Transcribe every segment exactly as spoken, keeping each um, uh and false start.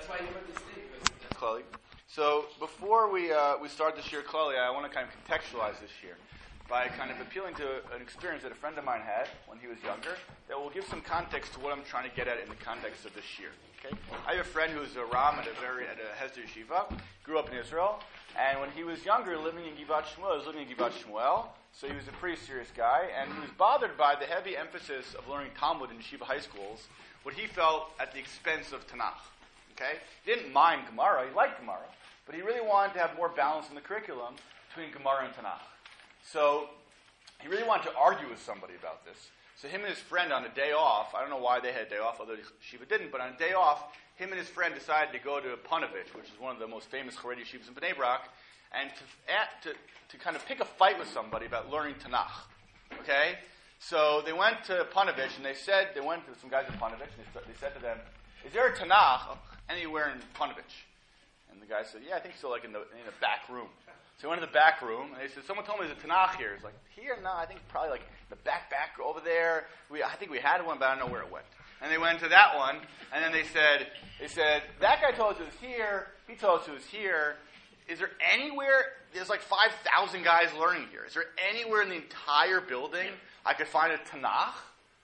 That's why you put this thing. Klali. So before we uh, we start this year, Klali, I want to kind of contextualize this year by kind of appealing to an experience that a friend of mine had when he was younger that will give some context to what I'm trying to get at in the context of this year. Okay? I have a friend who's a Ram at a very at a Hesder Yeshiva, grew up in Israel, and when he was younger, living in Givat Shmuel, he was living in Givat Shmuel, so he was a pretty serious guy, and he was bothered by the heavy emphasis of learning Talmud in Yeshiva high schools, what he felt at the expense of Tanakh. Okay? He didn't mind Gemara, he liked Gemara, but he really wanted to have more balance in the curriculum between Gemara and Tanakh. So he really wanted to argue with somebody about this. So him and his friend on a day off, I don't know why they had a day off, although Shiva didn't, but on a day off, him and his friend decided to go to Panovich, which is one of the most famous Haredi yeshivas in Bnei Brak, and to, at, to to kind of pick a fight with somebody about learning Tanakh. Okay? So they went to Panovich, and they said, they went to some guys in Panovich, and they, they said to them, is there a Tanakh anywhere in Panovich? And the guy said, yeah, I think so, like in the in the back room. So he went to the back room, and they said, someone told me there's a Tanakh here. He's like, here? No, I think probably like the back, back over there. We, I think we had one, but I don't know where it went. And they went to that one, and then they said, they said, that guy told us it was here, he told us it was here. Is there anywhere, there's like five thousand guys learning here. Is there anywhere in the entire building I could find a Tanakh?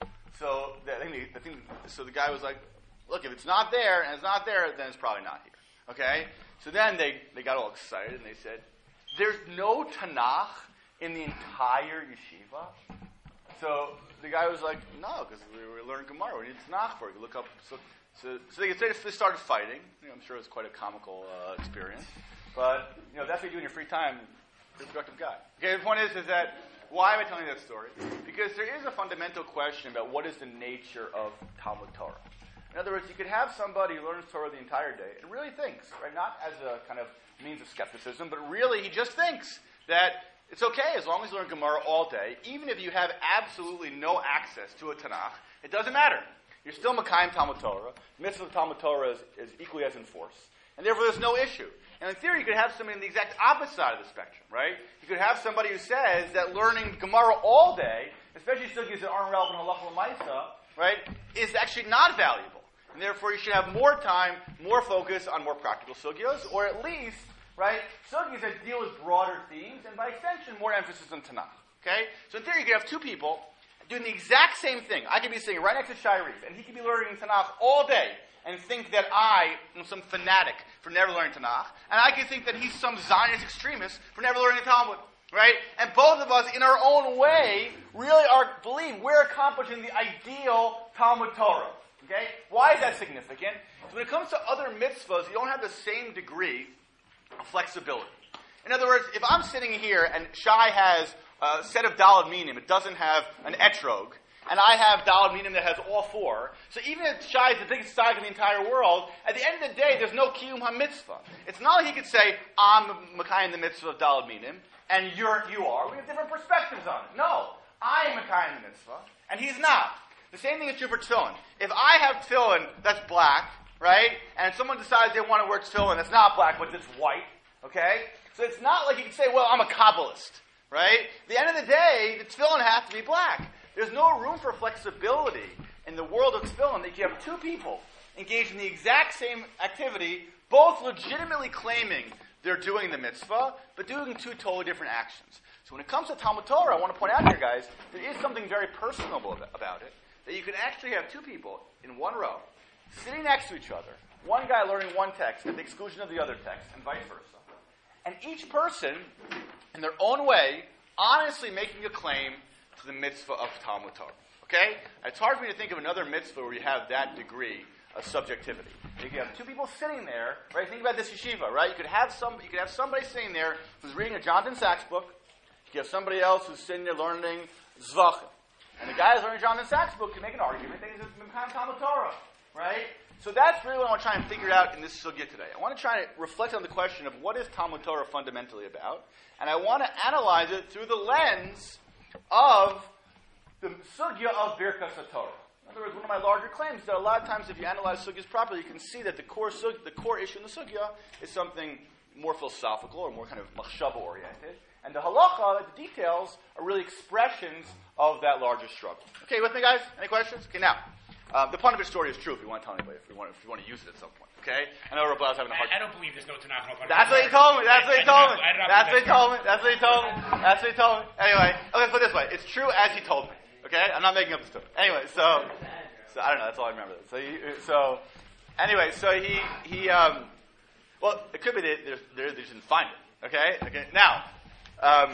So the, I think the, the thing, so the guy was like, look, if it's not there, and it's not there, then it's probably not here. Okay? So then they, they got all excited, and they said, there's no Tanakh in the entire yeshiva? So the guy was like, no, because we were learning Gemara. We need Tanakh for it. You look up. So, so, so they, they started fighting. You know, I'm sure it was quite a comical uh, experience. But, you know, that's what you do in your free time. You're a productive guy. Okay, the point is, is that, why am I telling you that story? Because there is a fundamental question about what is the nature of Talmud Torah. In other words, you could have somebody who learns Torah the entire day and really thinks, right, not as a kind of means of skepticism, but really he just thinks that it's okay as long as you learn Gemara all day, even if you have absolutely no access to a Tanakh, it doesn't matter. You're still Makayim Talmud Torah. The mitzvah of Talmud Torah is, is equally as in force. And therefore there's no issue. And in theory, you could have somebody in the exact opposite side of the spectrum, right? You could have somebody who says that learning Gemara all day, especially sugis that aren't relevant to halacha l'maisa, right, is actually not valuable. And therefore, you should have more time, more focus on more practical sugyos, or at least, right, sugyos that deal with broader themes, and by extension, more emphasis on Tanakh. Okay? So in theory, you could have two people doing the exact same thing. I could be sitting right next to Shai Reef, and he could be learning Tanakh all day, and think that I am some fanatic for never learning Tanakh, and I could think that he's some Zionist extremist for never learning the Talmud. Right? And both of us, in our own way, really are believe we're accomplishing the ideal Talmud Torah. Okay? Why is that significant? So when it comes to other mitzvahs, you don't have the same degree of flexibility. In other words, if I'm sitting here and Shai has a set of Daled Minim, it doesn't have an etrog, and I have Daled Minim that has all four, so even if Shai is the biggest tzaddik in the entire world, at the end of the day, there's no Kiyum HaMitzvah. It's not like he could say, I'm Makayim the mitzvah of Daled Minim, and you're, you are. We have different perspectives on it. No, I am Makayim the mitzvah, and he's not. The same thing is true for tefillin. If I have tefillin that's black, right, and someone decides they want to wear tefillin that's not black, but it's white, okay? So it's not like you can say, well, I'm a Kabbalist, right? At the end of the day, the tefillin has to be black. There's no room for flexibility in the world of tefillin that you have two people engaged in the exact same activity, both legitimately claiming they're doing the mitzvah, but doing two totally different actions. So when it comes to Talmud Torah, I want to point out here, guys, there is something very personable about it, that you can actually have two people in one row, sitting next to each other, one guy learning one text at the exclusion of the other text, and vice versa. And each person, in their own way, honestly making a claim to the mitzvah of Talmud Torah. Okay? It's hard for me to think of another mitzvah where you have that degree of subjectivity. You could have two people sitting there, right? Think about this yeshiva, right? You could have some, you could have somebody sitting there who's reading a Jonathan Sachs book. You could have somebody else who's sitting there learning Zvachim. And the guy who's learning Jonathan Sachs book can make an argument that he's a Talmud Torah, right? So that's really what I want to try and figure out in this sugya today. I want to try to reflect on the question of what is Talmud Torah fundamentally about, and I want to analyze it through the lens of the sugya of Birkas HaTorah. In other words, one of my larger claims is that a lot of times if you analyze sugyas properly, you can see that the core sug- the core issue in the sugya is something more philosophical or more kind of machshava oriented, and the halacha, the details, are really expressions of that larger struggle. Okay, with me, guys? Any questions? Okay, now, Um, the Panovich story is true if you want to tell anybody, if you want, if you want to use it at some point. Okay? I know Rabbi is having a hard I, I don't believe there's no Tanakh. No Panovich. That's what he told me. That's what he told me. That's what he that told me. That's what he told me. That's what he told me. Anyway, okay, put it this way. It's true as he told me. Okay? I'm not making up the story. Anyway, so, so I don't know. That's all I remember. So, he, so anyway, so he, he, um, well, it could be they, they, they didn't find it. Okay? Okay. Now, um,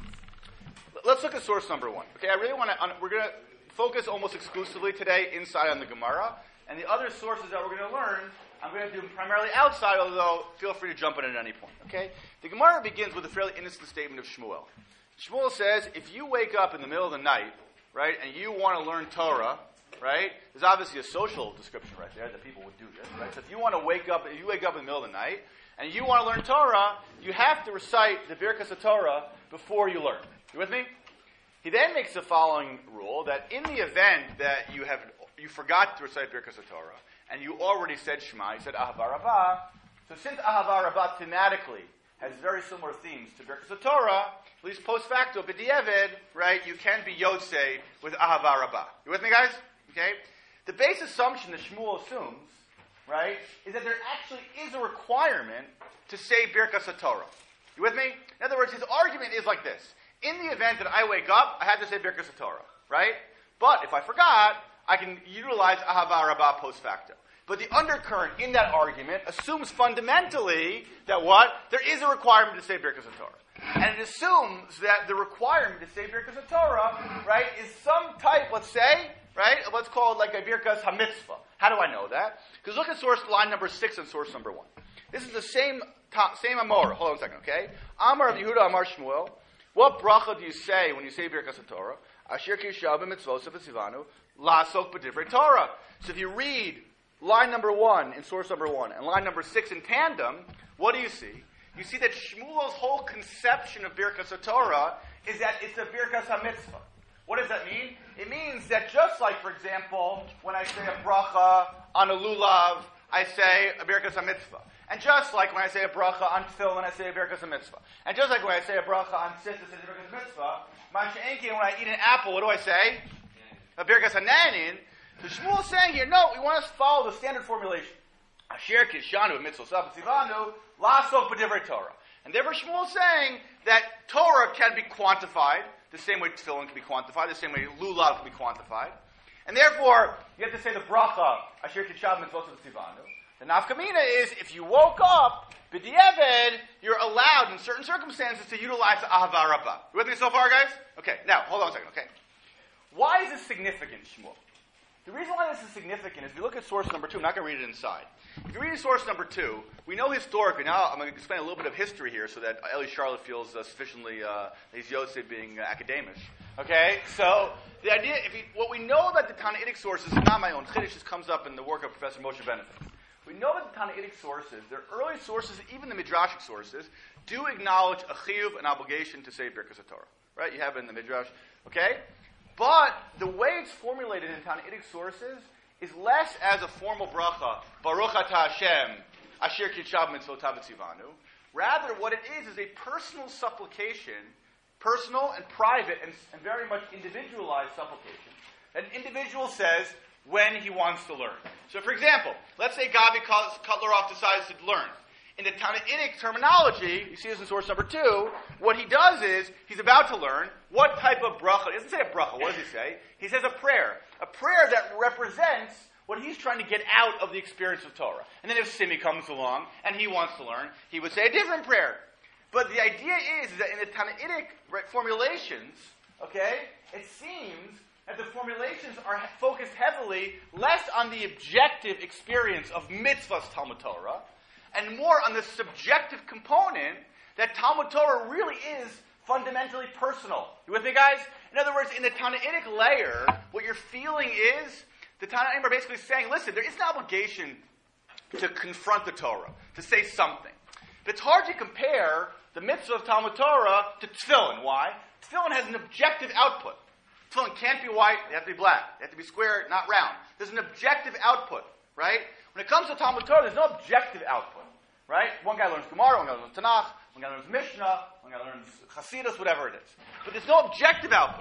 let's look at source number one. Okay? I really want to, we're going to focus almost exclusively today inside on the Gemara, and the other sources that we're going to learn, I'm going to do primarily outside, although feel free to jump in at any point. Okay? The Gemara begins with a fairly innocent statement of Shmuel. Shmuel says, if you wake up in the middle of the night, right, and you want to learn Torah, right, there's obviously a social description right there that people would do this, right? So if you want to wake up, if you wake up in the middle of the night, and you want to learn Torah, you have to recite the Birkas HaTorah before you learn. You with me? He then makes the following rule, that in the event that you have you forgot to recite Birkas HaTorah, and you already said Shema, you said Ahava Rabbah, so since Ahava Rabbah thematically has very similar themes to Birkas HaTorah, at least post facto, b'di'evid, right, you can be Yotzei with Ahava Rabbah. You with me, guys? Okay? The base assumption that Shmuel assumes, right, is that there actually is a requirement to say Birkas HaTorah. You with me? In other words, his argument is like this. In the event that I wake up, I have to say Birkas HaTorah, right? But if I forgot, I can utilize Ahava Rabbah post facto. But the undercurrent in that argument assumes fundamentally that what? There is a requirement to say Birkas HaTorah. And it assumes that the requirement to say Birkas HaTorah, right, is some type, let's say, right, of what's called like a Birkas HaMitzvah. How do I know that? Because look at source line number six and source number one. This is the same, same Amor. Hold on a second, okay? Amar of Yehuda Amar Shmuel. What bracha do you say when you say Birkas HaTorah? Asher kishav b'mitzvos v'tzivanu la'asok b'divrei Torah. So if you read line number one in source number one and line number six in tandem, what do you see? You see that Shmuel's whole conception of Birkas HaTorah is that it's a Birkas HaMitzvah. What does that mean? It means that just like, for example, when I say a bracha on a lulav, I say a Birkas HaMitzvah. And just like when I say a bracha on tefillin, I say a Birkas HaMitzvah. And just like when I say a bracha on tzitz, I say a Birkas HaMitzvah. Ma'ashe'enki, when I eat an apple, what do I say? A Birkas HaNanin. So Shmuel is saying here, no, we want to follow the standard formulation. Asher kishanu b'mitzvos v'tzivanu la'asok b'divrei Torah. And therefore Shmuel is saying that Torah can be quantified, the same way tefillin can be quantified, the same way lulav can be quantified. And therefore, you have to say the bracha, Asher kishav b'mitzvos v'tzivanu. The nafkamina is, if you woke up, b'di'eved, you're allowed in certain circumstances to utilize Ahava Rabbah. You with me so far, guys? Okay, now, hold on a second, okay. Why is this significant, Shmuel? The reason why this is significant is if you look at source number two, I'm not going to read it inside. If you read source number two, we know historically, now I'm going to explain a little bit of history here so that Eli Charlotte feels uh, sufficiently, uh, he's Yosef being uh, academic. Okay, so the idea, if you, what we know about the Tannaitic sources is not my own chiddush, this comes up in the work of Professor Moshe Benefit. We know that the Tannaitic sources, their early sources, even the Midrashic sources, do acknowledge a chiyuv, an obligation to say Birkas HaTorah. Right? You have it in the Midrash. Okay? But the way it's formulated in Tannaitic sources is less as a formal bracha, Baruch Atah Hashem, Asher Kishav Mitzvotav V'tzivanu. Rather, what it is is a personal supplication, personal and private and, and very much individualized supplication. An individual says when he wants to learn. So, for example, let's say Gavi Kotleroff decides to learn. In the Tannaitic terminology, you see this in source number two, what he does is, he's about to learn what type of bracha. He doesn't say a bracha. What does he say? He says a prayer. A prayer that represents what he's trying to get out of the experience of Torah. And then if Simi comes along and he wants to learn, he would say a different prayer. But the idea is, is that in the Tannaitic formulations, okay, it seems that the formulations are focused heavily less on the objective experience of mitzvahs Talmud Torah, and more on the subjective component that Talmud Torah really is fundamentally personal. You with me, guys? In other words, in the Tannaitic layer, what you're feeling is, the Tannaitim are basically saying, listen, there is an obligation to confront the Torah, to say something. But it's hard to compare the mitzvah of Talmud Torah to tefillin. Why? Tefillin has an objective output. Tefillin can't be white, they have to be black. They have to be square, not round. There's an objective output, right? When it comes to Talmud Torah, there's no objective output, right? One guy learns Gemara, one guy learns Tanakh, one guy learns Mishnah, one guy learns Chasidus, whatever it is. But there's no objective output.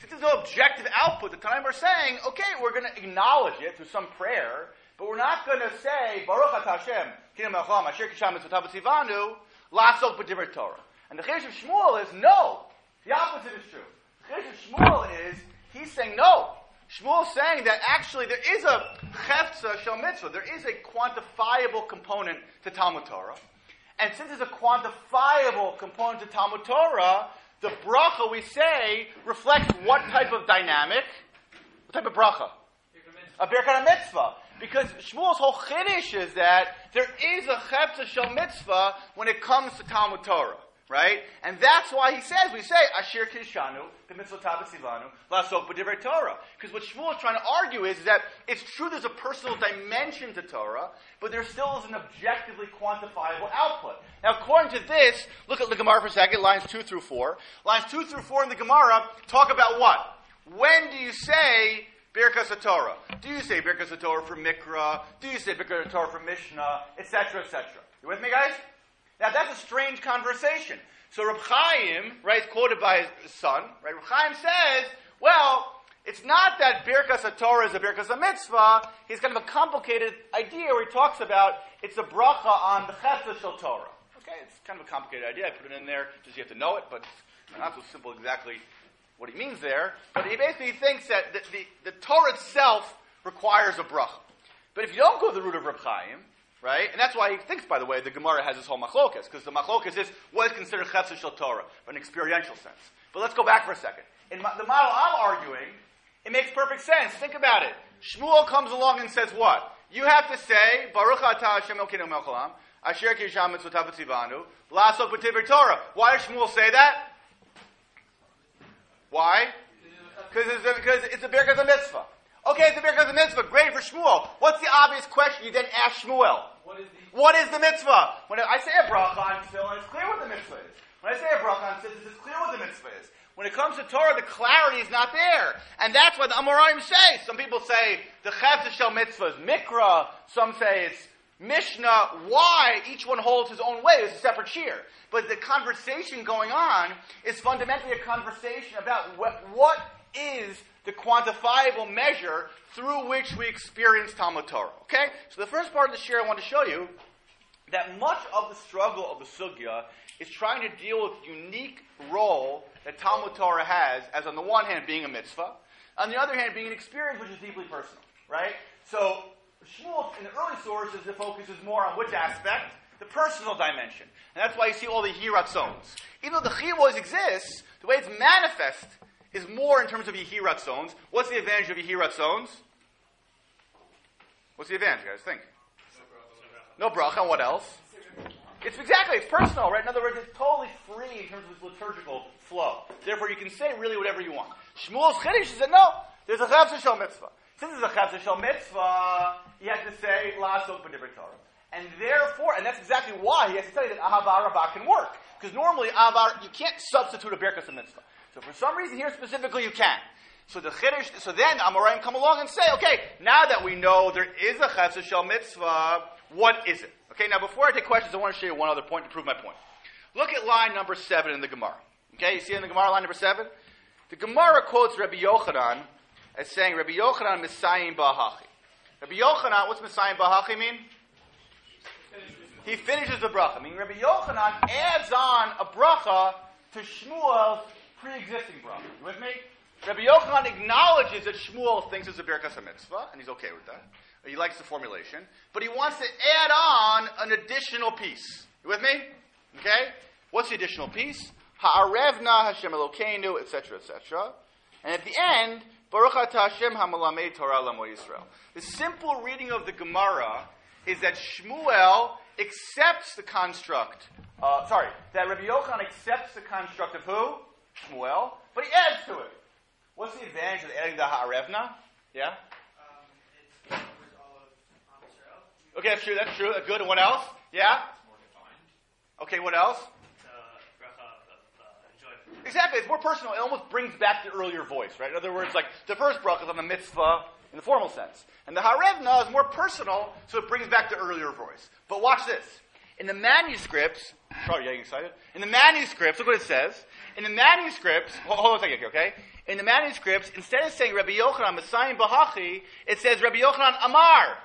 since there's no objective output, the Tanaim are saying, okay, we're going to acknowledge it through some prayer, but we're not going to say, Baruch atah Hashem, Kidem Melcham, Asher Kisham Mitzvotav V'tzivanu, Lasok B'divrei Torah. And the Chiddush of Shmuel is no. The opposite is true. The Chiddush of Shmuel is, he's saying no. Shmuel is saying that actually there is a Chefza Shel Mitzvah, there is a quantifiable component to Talmud Torah. And since there's a quantifiable component to Talmud Torah, the bracha we say reflects what type of dynamic? What type of bracha? A Birkat HaMitzvah. Because Shmuel's whole chiddush is that there is a Chefza Shel Mitzvah when it comes to Talmud Torah. Right? And that's why he says, we say, Asher Kishanu, the Mitzvotav V'tzivanu, Lasok B'divrei Torah. Because what Shmuel is trying to argue is, is that it's true there's a personal dimension to Torah, but there still is an objectively quantifiable output. Now, according to this, look at the Gemara for a second, lines two through four. Lines two through four in the Gemara talk about what? When do you say Birkas HaTorah? Do you say Birkas HaTorah for Mikra? Do you say Birkas HaTorah for Mishnah? Etc., et cetera. You with me, guys? Now, that's a strange conversation. So Reb Chaim, right, quoted by his son, right, Reb Chaim says, well, it's not that Birkas HaTorah is a Birkas HaMitzvah. He's kind of a complicated idea where he talks about it's a bracha on the Chesed Shel Torah. Okay, it's kind of a complicated idea. I put it in there just you have to know it, but it's not so simple exactly what he means there. But he basically thinks that the, the, the Torah itself requires a bracha. But if you don't go the route of Reb Chaim, right? And that's why he thinks, by the way, the Gemara has this whole machlokas, because the machlokas is what is considered Chesed Shel Torah, but in an experiential sense. But let's go back for a second. In my, the model I'm arguing, it makes perfect sense. Think about it. Shmuel comes along and says what? You have to say, Baruch atah Hashem Elokeinu melech haolam, Asher Kisham Mitzvotav V'tzivanu, Lasok B'divrei Torah. Why does Shmuel say that? Why? Because it's a, because it's a Birkas HaMitzvah. Okay, it's a Birkas HaMitzvah. Great for Shmuel. What's the obvious question you then ask Shmuel? What is the, what is the mitzvah? When I say a bracha on tefillin, it's clear what the mitzvah is. When I say a bracha on tzitzis, it's clear what the mitzvah is. When it comes to Torah, the clarity is not there. And that's what the Amoraim say. Some people say the Chefza Shel Mitzvah is Mikra. Some say it's Mishnah. Why? Each one holds his own way. It's a separate shir. But the conversation going on is fundamentally a conversation about what, what is the quantifiable measure through which we experience Talmud Torah. Okay? So the first part of the shir I want to show you that much of the struggle of the sugya is trying to deal with the unique role that Talmud Torah has as, on the one hand, being a mitzvah, on the other hand, being an experience which is deeply personal. Right? So Shmuel, in the early sources, the focus is more on which aspect? The personal dimension. And that's why you see all the Yehiratzons. Even though the Chiyuv always exists, the way it's manifest is more in terms of Yehiratzons. What's the advantage of Yehiratzons? What's the advantage, guys? Think. No bracha. And what else? It's exactly, it's personal, right? In other words, it's totally free in terms of its liturgical flow. Therefore, you can say really whatever you want. Shmuel's Chiddush said, no, there's a Chefza Shel Mitzvah. Since there's a Chefza Shel Mitzvah, he has to say, Lasok B'divrei Torah. And therefore, and that's exactly why he has to tell you that Ahava Rabbah can work. Because normally, Ahava, you can't substitute a Birkas HaMitzvah. So for some reason here specifically, you can. So the Chiddush, so then Amoraim come along and say, okay, now that we know there is a Chefza Shel Mitzvah, what is it? Okay, now before I take questions, I want to show you one other point to prove my point. Look at line number seven in the Gemara. Okay, you see in the Gemara line number seven? The Gemara quotes Rabbi Yochanan as saying, Rabbi Yochanan Messiah Ba'ahachi. Rabbi Yochanan, what's Messiah Ba'ahachi mean? He finishes the bracha. Meaning Rabbi Yochanan adds on a bracha to Shmuel's pre-existing bracha. You with me? Rabbi Yochanan acknowledges that Shmuel thinks it's a Birkas HaMitzvah, and he's okay with that. He likes the formulation. But he wants to add on an additional piece. You with me? Okay? What's the additional piece? Ha'arevna Hashem Elokeinu, et cetera, et cetera. And at the end, Baruch atah Hashem ha'melamed Torah l'amo Yisrael. The simple reading of the Gemara is that Shmuel accepts the construct, uh, sorry, that Rabbi Yochanan accepts the construct of who? Shmuel, but he adds to it. What's the advantage of adding the ha'arevna? Yeah? Okay, that's true, that's true. Good. And what else? Yeah? It's more defined. Okay, what else? It's a bracha of uh, enjoyment. Exactly, it's more personal. It almost brings back the earlier voice, right? In other words, like, the first bracha is on the mitzvah in the formal sense. And the harevna is more personal, so it brings back the earlier voice. But watch this. In the manuscripts, sorry, getting excited? In the manuscripts, look what it says. In the manuscripts, hold, hold on a second here, okay? In the manuscripts, instead of saying Rabbi Yochanan Messiah Bahachi, it says Rabbi Yochanan Amar.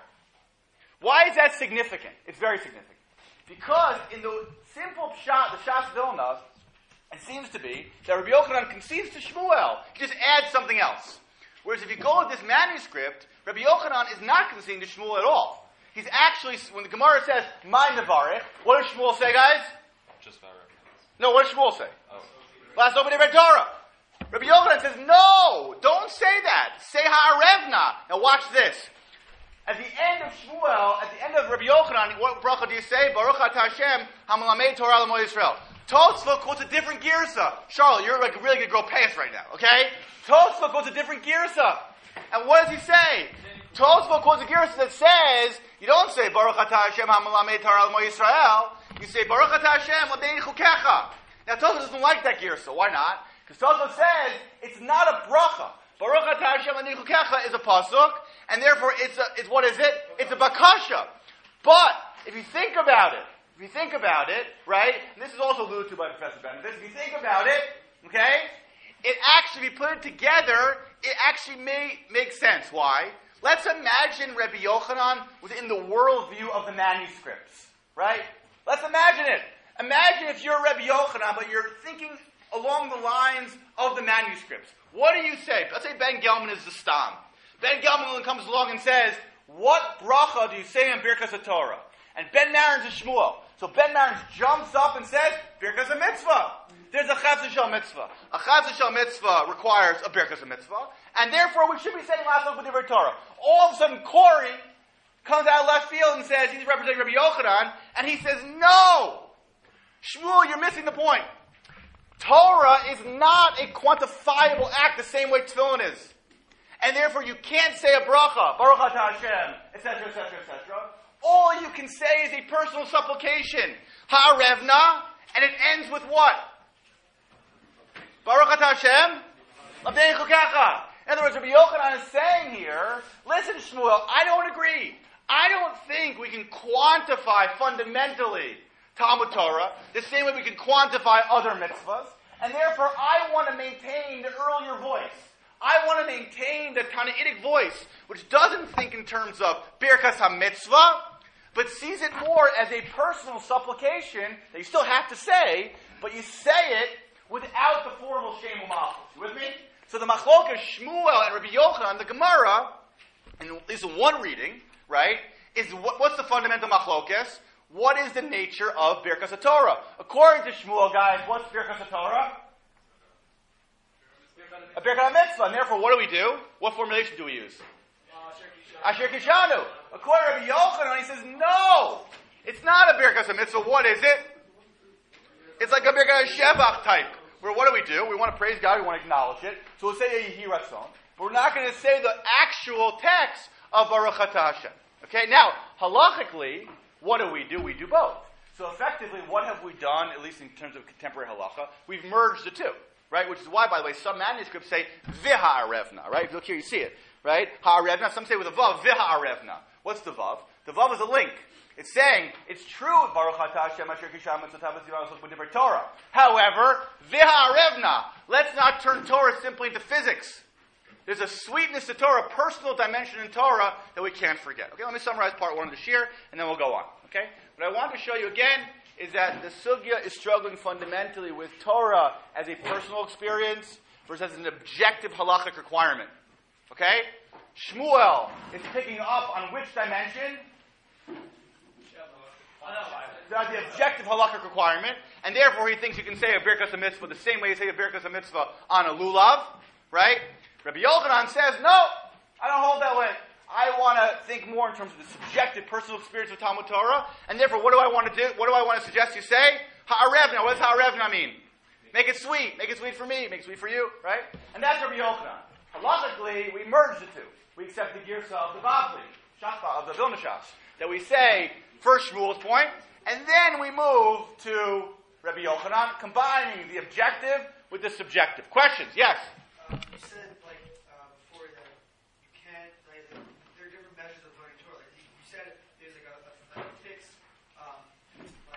Why is that significant? It's very significant. Because in the simple pshat, the Shas Vilna, it seems to be that Rabbi Yochanan concedes to Shmuel. He just adds something else. Whereas if you go with this manuscript, Rabbi Yochanan is not conceding to Shmuel at all. He's actually, when the Gemara says, my Nevarech, what does Shmuel say, guys? Just Varech. No, what does Shmuel say? Oh. Last over Red Torah. Rabbi Yochanan says, no, don't say that. Say Ha'arevna. Now watch this. At the end of Shmuel, at the end of Rabbi Yochanan, what bracha do you say? Baruch atah Hashem, ha'melamed Torah l'mo Yisrael. Tosfot quotes a different girsa. Charlotte, you're like really going to grow pants right now, okay? Tosfot quotes a different girsa. And what does he say? Tosfot quotes a girsa that says, you don't say Baruch atah Hashem ha'melamed Torah l'mo Yisrael. You say Baruch atah Hashem l'bein chukecha. Now Tosfot doesn't like that girsa. Why not? Because Tosfot says it's not a bracha. Baruch atah Hashem l'bein chukecha is a pasuk, and therefore it's a, it's what is it? It's a bakasha. But if you think about it, if you think about it, right, and this is also alluded to by Professor Benedict, if you think about it, okay, it actually, if you put it together, it actually may make sense. Why? Let's imagine Rabbi Yochanan was in the worldview of the manuscripts, right? Let's imagine it. Imagine if you're Rabbi Yochanan, but you're thinking along the lines of the manuscripts. What do you say? Let's say Ben Gelman is the Stam. Ben Gelman comes along and says, what bracha do you say in Birkas HaTorah? And Ben Marin's a Shmuel. So Ben Marin jumps up and says, Birkas HaMitzvah. There's a Chavz Shel Mitzvah. A Chavz Shel Mitzvah requires a Birkas HaMitzvah. And therefore we should be saying last week with the Torah. All of a sudden Corey comes out of left field and says, he's representing Rabbi Yochanan, and he says, no! Shmuel, you're missing the point. Torah is not a quantifiable act the same way Tefillin is. And therefore you can't say a bracha, Baruch atah Hashem, et cetera, et cetera, et cetera. All you can say is a personal supplication, Ha'arevna, and it ends with what? Baruch atah Hashem, l'bein chukecha. In other words, Rabbi Yochanan is saying here, listen, Shmuel, I don't agree. I don't think we can quantify fundamentally Talmud Torah the same way we can quantify other mitzvahs, and therefore I want to maintain the earlier voice. I want to maintain the Tanaitic voice, which doesn't think in terms of Birkas HaMitzvah, but sees it more as a personal supplication that you still have to say, but you say it without the formal Shem U'Malchus. You with me? So the Machlokas, Shmuel and Rabbi Yochanan, the Gemara, and at least in one reading, right, is what, what's the fundamental Machlokas? What is the nature of Birkas HaTorah? According to Shmuel, guys, what's Birkas HaTorah? A Birkat HaMitzvah. And therefore, what do we do? What formulation do we use? Asher Kishanu. According to Rabbi Yochanan, he says, no! It's not a Birkas HaMitzvah. What is it? It's like a Birkat HaShevach type. Where what do we do? We want to praise God, we want to acknowledge it. So we'll say Yehi Ratzon. But we're not going to say the actual text of Baruch atah Hashem. Okay, now, halachically, what do we do? We do both. So effectively, what have we done, at least in terms of contemporary halacha? We've merged the two, right? Which is why, by the way, some manuscripts say v'ha'arevna, right? If you look here, you see it, right? Ha'arevna, some say with a vav, v'ha'arevna. What's the vav? The vav is a link. It's saying, it's true, Baruch atah Hashem asher kisham mitzvotav v'tzivah b'divrei Torah. However, v'ha'arevna, let's not turn Torah simply into physics. There's a sweetness to Torah, a personal dimension in Torah that we can't forget. Okay, let me summarize part one of the shir, and then we'll go on. Okay? What I want to show you again is that the sugya is struggling fundamentally with Torah as a personal experience versus as an objective halachic requirement. Okay? Shmuel is picking up on which dimension? That's the objective halachic requirement, and therefore he thinks you can say a Birkas HaMitzvah the same way you say a Birkas HaMitzvah on a lulav, right? Rabbi Yochanan says, no, I don't hold that way. I want to think more in terms of the subjective, personal experience of Talmud Torah, and therefore, what do I want to do? What do I want to suggest you say? Ha'arevna. What does ha'arevna mean? Make it sweet. Make it sweet for me. Make it sweet for you, right? And that's Rabbi Yochanan. Halachically, we merge the two. We accept the girsa of the Bavli, Shachba, of the Vilna Shas, that we say first Shmuel's point, and then we move to Rabbi Yochanan, combining the objective with the subjective. Questions? Yes? Uh, you said, like, uh, before that you can't, like, there are different measures of learning Torah. Like, you said there's like a, a, a fixed um,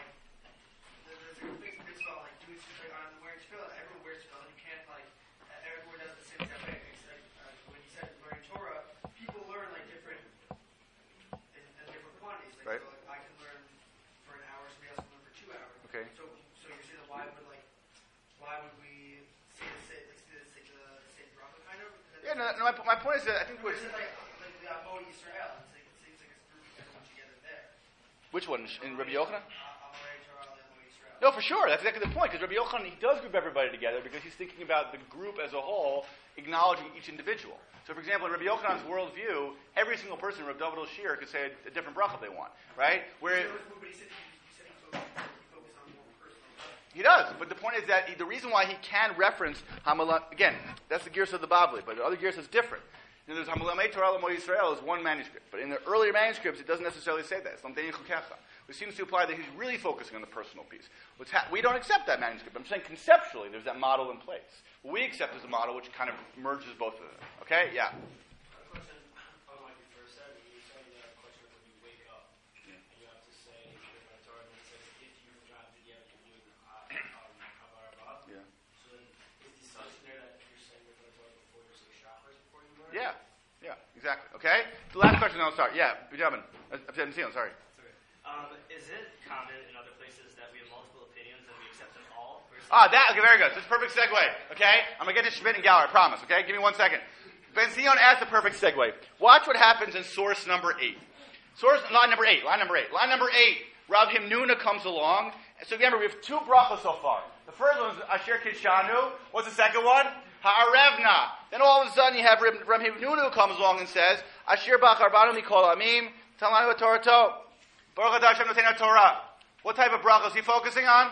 Okay. So, so you're saying that why would like, why would we say the same, like, say the same, the same bracha kind of? Yeah, no, no my, my point is that I think Or what's, is it like, like the Amo Yisrael? It's like, it seems like it's grouping everyone together there. which one? In Rabbi Yochanan? Uh, Amoray Torah, Amo Yisrael. No, for sure. That's exactly the point. Because Rabbi Yochanan, he does group everybody together because he's thinking about the group as a whole, acknowledging each individual. So, for example, in Rabbi Yochanan's worldview, every single person, Rabbi David Oshir, could say a, a different bracha they want, right? Where But he said he, he said he focused, he focused on more personal stuff. he does, but the point is that he, the reason why he can reference Hamalah, again, that's the Girsa of the Bavli, but the other Girsa is different. You know, there's Hamalah Torah L'Mo Yisrael is one manuscript, but in the earlier manuscripts, it doesn't necessarily say that. It's Lamdei Chukecha, which seems to imply that he's really focusing on the personal piece. What's ha- we don't accept that manuscript. I'm saying conceptually, there's that model in place. What we accept is a model which kind of merges both of them. Okay? Yeah. A question on what you first said, when you were saying that question when you wake up, Yeah. and you have to say, in my Torah, and it says, if you forgot to yet, you do Kavarabah. Yeah. So then, is the assumption there that you're saying in my Torah before you say Shachar before you learn? Yeah. Yeah, exactly. Okay? The last question, then I'll start. Yeah, Benjamin. I'm sorry. Um, is it common in other places that we have multiple opinions and we accept them all? Versus Ah, that, okay, very good. This is a perfect segue. Okay? I'm going to get to Schmidt and Gower, I promise. Okay? Give me one second. Ben Zion asked the perfect segue. Watch what happens in source number eight. Source, line number eight. Line number eight. Line number eight. Rav Himnuna comes along. So remember, we have two brachos so far. The first one is Asher Kidshanu. What's the second one? Ha'arevna. Then all of a sudden you have Rav Himnuna who comes along and says, Asher Bacharbanu Mikol Amim. Talanu Torah To. Baruch Hashem Notei Torah. What type of bracha is he focusing on?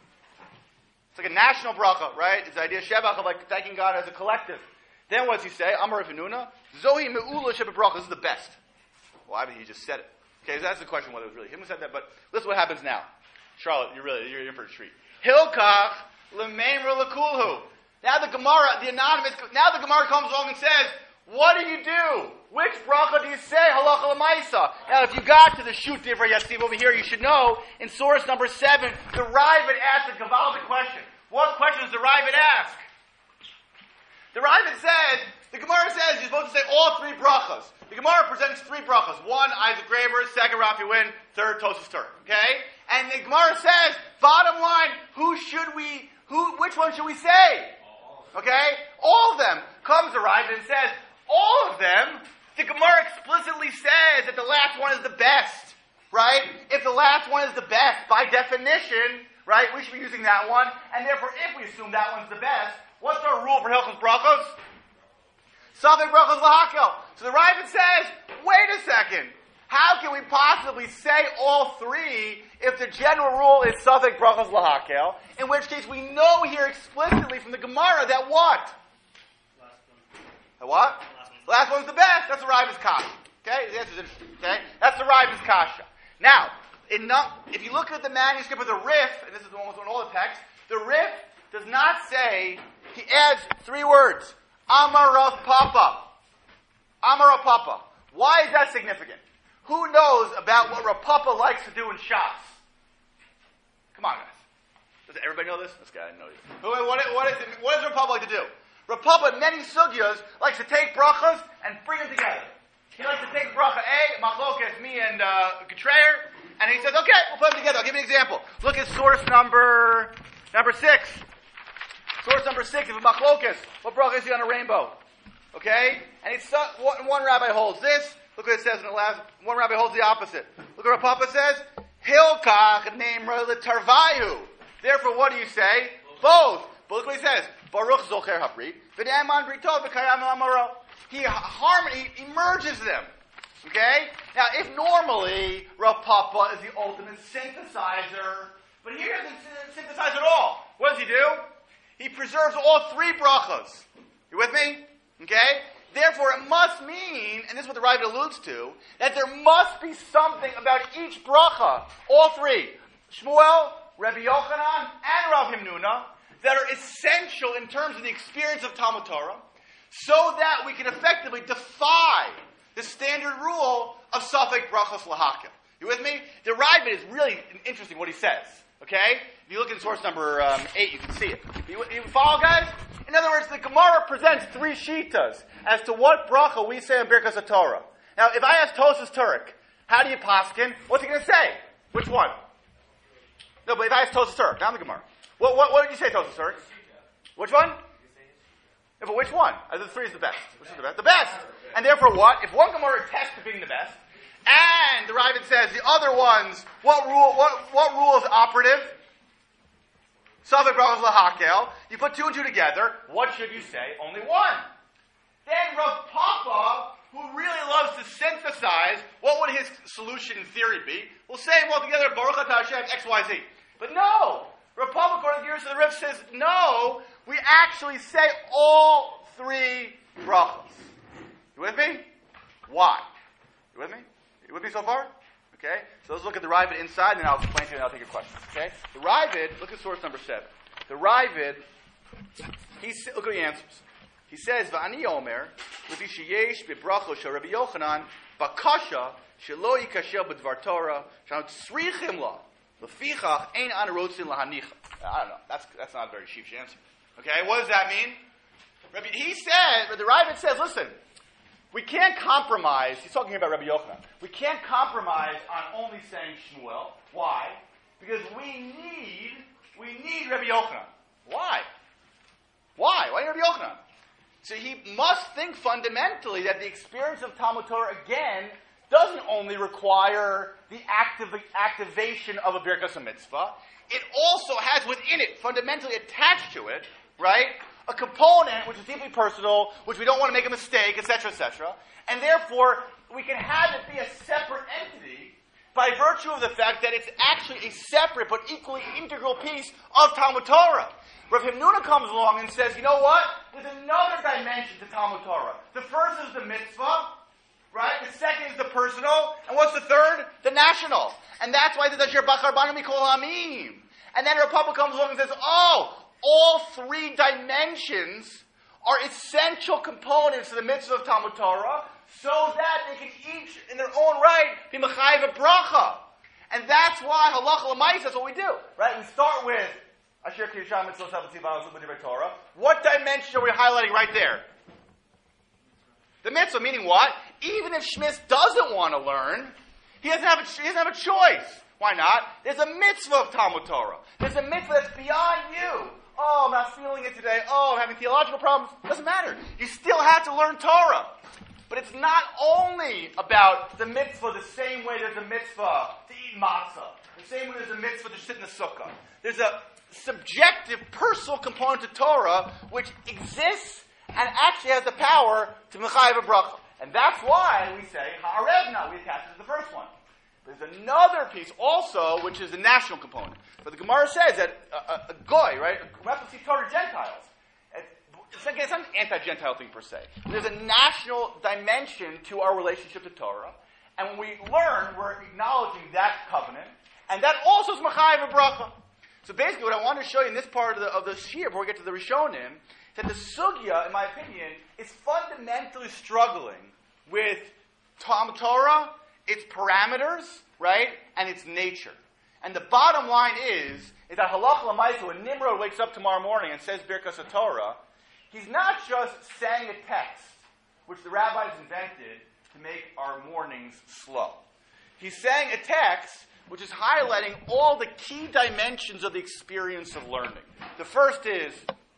It's like a national bracha, right? It's the idea of Shebach, of like thanking God as a collective. Then what does he say? Amar Rav Himnuna. Zohi Me'ula Sheba Bracha. This is the best. Well, I mean, he just said it. Okay, so that's the question whether it was really him who said that, but listen what happens now. Charlotte, you're really, you're in for a treat. Hilkach L'meimra L'kulhu. Now the Gemara, the anonymous, now the Gemara comes along and says, what do you do? Which bracha do you say? Halacha l'maisa. Now, if you got to the shoot divrei Yatziv over here, you should know, in source number seven, the Ravid asked a Gavaldic question. What question does the Ravid ask? The Ravid says, the Gemara says you're supposed to say all three brachas. The Gemara presents three brachas. One, Isaac Graber, second, Rafi Win, third, Tosas Turk. Okay? And the Gemara says, bottom line, who should we, who, which one should we say? Okay? All of them. Comes the Ravid and says, all of them, the Gemara explicitly says that the last one is the best, right? If the last one is the best, by definition, right, we should be using that one, and therefore, if we assume that one's the best, what's our rule for Hilchos Brachos? Safek Brachos Lahakel. So the Ravid says, wait a second, how can we possibly say all three if the general rule is Safek Brachos Lahakel, in which case we know here explicitly from the Gemara that what? last one. The what? The last one's Last one's the best. That's the Ravid's kasha. Okay, the answer's interesting. Okay, that's the Ravid's kasha. Now, in not, if you look at the manuscript of the Rif, and this is the one with all the text, the Rif does not say. He adds three words: Amar Rav Papa. Amar Rav Papa. Why is that significant? Who knows about what Rav Papa likes to do in Shas? Come on, guys. Does everybody know this? This guy didn't know this. Who- What, what, is it, what does Rav Papa like to do? Rav Papa, in many sugyas, likes to take brachas and bring them together. He likes to take bracha A, Machlokas, me and uh, Getreyer, and he says, okay, we'll put them together. I'll give you an example. Look at source number number six. Source number six of Machlokas. What bracha is he on a rainbow? Okay? And it's, uh, one, one rabbi holds this. Look what it says in the last. One rabbi holds the opposite. Look what Rav Papa says. Hilkach neimra l'tarvayu. Therefore, what do you say? Both. But look what he says. Baruch zocher haprit. V'ne'eman britov v'kayam l'amaro. He harmony, he merges them. Okay? Now, if normally Rav Papa is the ultimate synthesizer, but here he doesn't synthesize at all. What does he do? He preserves all three brachas. You with me? Okay? Therefore, it must mean, and this is what the Ravid alludes to, that there must be something about each bracha, all three, Shmuel, Rabbi Yochanan, and Rav Himnuna, that are essential in terms of the experience of Talmud Torah, so that we can effectively defy the standard rule of Safek Brachos Lahakel. You with me? The Ravid is really interesting what he says. Okay? If you look at source number um, eight, you can see it. You, you follow, guys? In other words, the Gemara presents three shitas as to what bracha we say in Birkas HaTorah. Now, if I ask Tosas Turek, how do you paskin? What's he going to say? Which one? No, but if I ask Tosas Turk, not the Gemara. What, what, what did you say, Tosas Turk? Which one? Yeah, but which one? Of the three is the best. Which is the best? The best. And therefore what? If one Gemara attests to being the best, and the Ravid says the other ones, what rule, what, what rule is operative? Savik Brachos Lahakel. You put two and two together, what should you say? Only one. Then Rav Papa, who really loves to synthesize, what would his solution in theory be? We'll say them all together, Baruch Atah Hashem, X, Y, Z. But no! Rav Papa, according to the Yerush of the Rif, says, no, we actually say all three brachos. You with me? Why? You with me? You with me so far? Okay? So let's look at the Ravid inside, and then I'll explain to you, and I'll take your questions. Okay? The Ravid, look at source number seven. The Ravid, he's, look what he answers. He says, V'ani omer, l'fi sheyesh bebracho shel Rabbi Yochanan, bakasha shelo yikashel b'dvar Torah, shanu tzrichim la, l'fichach ein anu rotzin lahanicha. I don't know. That's, that's not a very sheepish answer. Okay? What does that mean? Rabbi, he said, the Ravid says, listen, we can't compromise. He's talking about Rabbi Yochanan. We can't compromise on only saying Shmuel. Why? Because we need, we need Rabbi Yochanan. Why? Why? Why Rabbi Yochanan? So he must think fundamentally that the experience of Talmud Torah, again, doesn't only require the activ- activation of a Birkas HaMitzvah. It also has within it, fundamentally attached to it, right, a component which is deeply personal, which we don't want to make a mistake, et cetera, et cetera. And therefore, we can have it be a separate entity by virtue of the fact that it's actually a separate but equally integral piece of Talmud Torah. Rav Himnuna comes along and says, you know what? There's another dimension to Talmud Torah. The first is the mitzvah, right? The second is the personal. And what's the third? The national. And that's why the Asher Bachar Banu Mikol Hamim. And then Rav Papa comes along and says, oh, all three dimensions are essential components to the mitzvah of Talmud Torah so that they can each, in their own right, be mechayev a bracha. And that's why halacha l'mayis, that's what we do, right? We start with Asher Kiyasham Mitzvah Sabbatzivah Zubadiv Torah. What dimension are we highlighting right there? The mitzvah, meaning what? Even if Schmitz doesn't want to learn, he doesn't have a, he doesn't have a choice. Why not? There's a mitzvah of Talmud Torah. There's a mitzvah that's beyond you. Oh, I'm not feeling it today. Oh, I'm having theological problems. Doesn't matter. You still have to learn Torah. But it's not only about the mitzvah the same way there's a mitzvah to eat matzah. The same way there's a mitzvah to sit in the sukkah. There's a subjective, personal component to Torah which exists and actually has the power to mechayev a bracha. And that's why we say ha'arevna, we attach it to the first one. There's another piece also, which is the national component. But the Gemara says that a, a, a goy, right, we have to see Torah Gentiles. It's, it's not an anti-Gentile thing per se. There's a national dimension to our relationship to Torah. And when we learn, we're acknowledging that covenant. And that also is mechayev a bracha. So basically what I want to show you in this part of the, of the Shir, before we get to the Rishonim, is that the Sugya, in my opinion, is fundamentally struggling with Talmud Torah, its parameters, right, and its nature. And the bottom line is, is that halacha l'maisa, when Nimrod wakes up tomorrow morning and says Birkas HaTorah, he's not just saying a text, which the rabbis invented to make our mornings slow. He's saying a text which is highlighting all the key dimensions of the experience of learning. The first is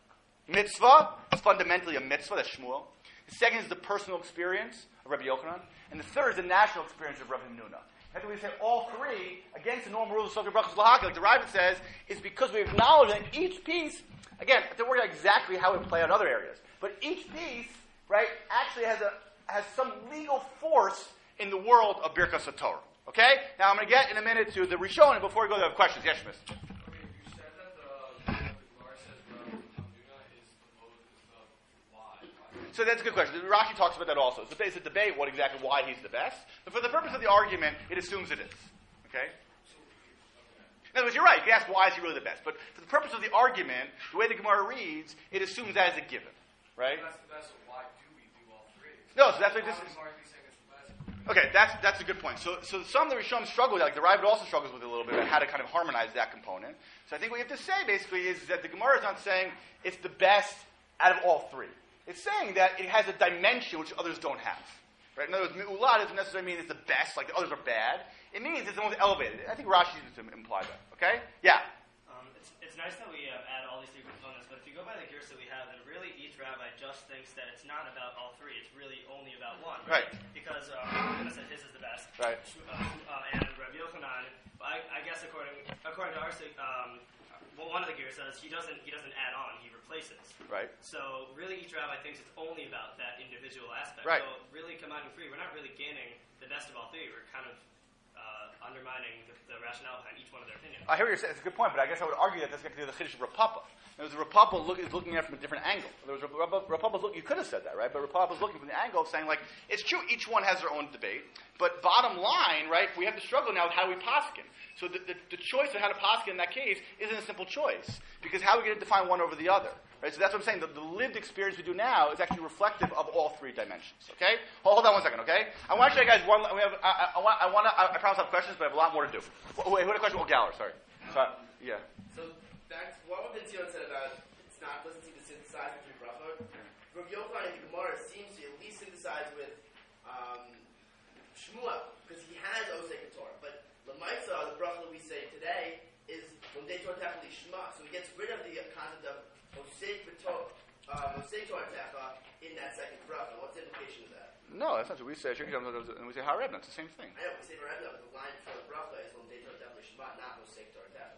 mitzvah. It's fundamentally a mitzvah, that's Shmuel. The second is the personal experience of Rabbi Yochanan. And the third is the national experience of Rav Himnuna. That's why we say all three, against the normal rules of Sofia Brachos Lahaka, like the Ravid says, is because we acknowledge that each piece, again, I have to worry out exactly how it play out in other areas, but each piece, right, actually has a has some legal force in the world of Birkas HaTorah. Okay? Now I'm going to get in a minute to the Rishonim before we go to the questions. Yes, Shmiz? Okay, you said that the, the Gemara says the Hamduna is the most, is the why. why. So that's a good question. Rashi talks about that also. So it's a debate what exactly why he's the best. But for the purpose of the argument, it assumes it is. Okay? In other words, you're right. You can ask why is he really the best. But for the purpose of the argument, the way the Gemara reads, it assumes that as a given. Right? That's the best, so why do we do all three? No, so that's what Why this would is. Mark be saying it's the best? Okay, that's that's a good point. So, so some of the Rishonim struggle with that. Like the Ravid also struggles with it a little bit about how to kind of harmonize that component. So I think what you have to say basically is that the Gemara is not saying it's the best out of all three. It's saying that it has a dimension which others don't have. Right? In other words, me'ula doesn't necessarily mean it's the best, like the others are bad. It means it's the most elevated. I think Rashi used to imply that. Okay? Yeah. Um, it's, it's nice that we uh, add all these three components, but if you go by the gears that we have, then really each rabbi just thinks that it's not about all three. It's really only about one. Right. Because um, Rabbi said his is the best. Right. Uh, uh, and Rabbi Yochanan, I, I guess according according to our um, well, one of the gears says he doesn't he doesn't add on, he replaces. Right. So really each rabbi thinks it's only about that individual aspect. Right. So really combining three, we're not really gaining the best of all three. We're kind of uh, undermining the, the rationale behind each one of their opinions. I hear what you're saying. It's a good point, but I guess I would argue that that's going to do the Chiddush of Rav Papa. In other words, Rav Papa look, is looking at it from a different angle. In other words, Rav, Rav Papa's look, you could have said that, right? But Rav Papa's looking from the angle of saying, like, it's true, each one has their own debate, but bottom line, right, we have to struggle now with how we poskin. So the, the, the choice of how to poskin in that case isn't a simple choice, because how are we going to define one over the other? Right? So that's what I'm saying. The, the lived experience we do now is actually reflective of all three dimensions. Okay? Hold, hold on one second. Okay? I want to show you guys one. We have. I, I, I want. I want to. I, I promise I have questions, but I have a lot more to do. Wait, who had a question? Oh, Galler. Sorry. Sorry. Yeah. So back to what Ben Zion said about it's not doesn't seem to synthesize between bracha. Rav Yochanan in the Gemara seems to at least synthesize with um, Shmuel because he has Osei Ketorah. But Lamaisa, the bracha that we say today, is when they Torah Techa Lishma. So he gets rid of the concept of Osei Ketorah Techa in that second bracha. What's the implication of that? No, that's not what we say. And we say Hareb. That's the same thing. I know we say Hareb, but the line before the bracha is when they Torah Techa Lishma, not Osei Ketorah Techa.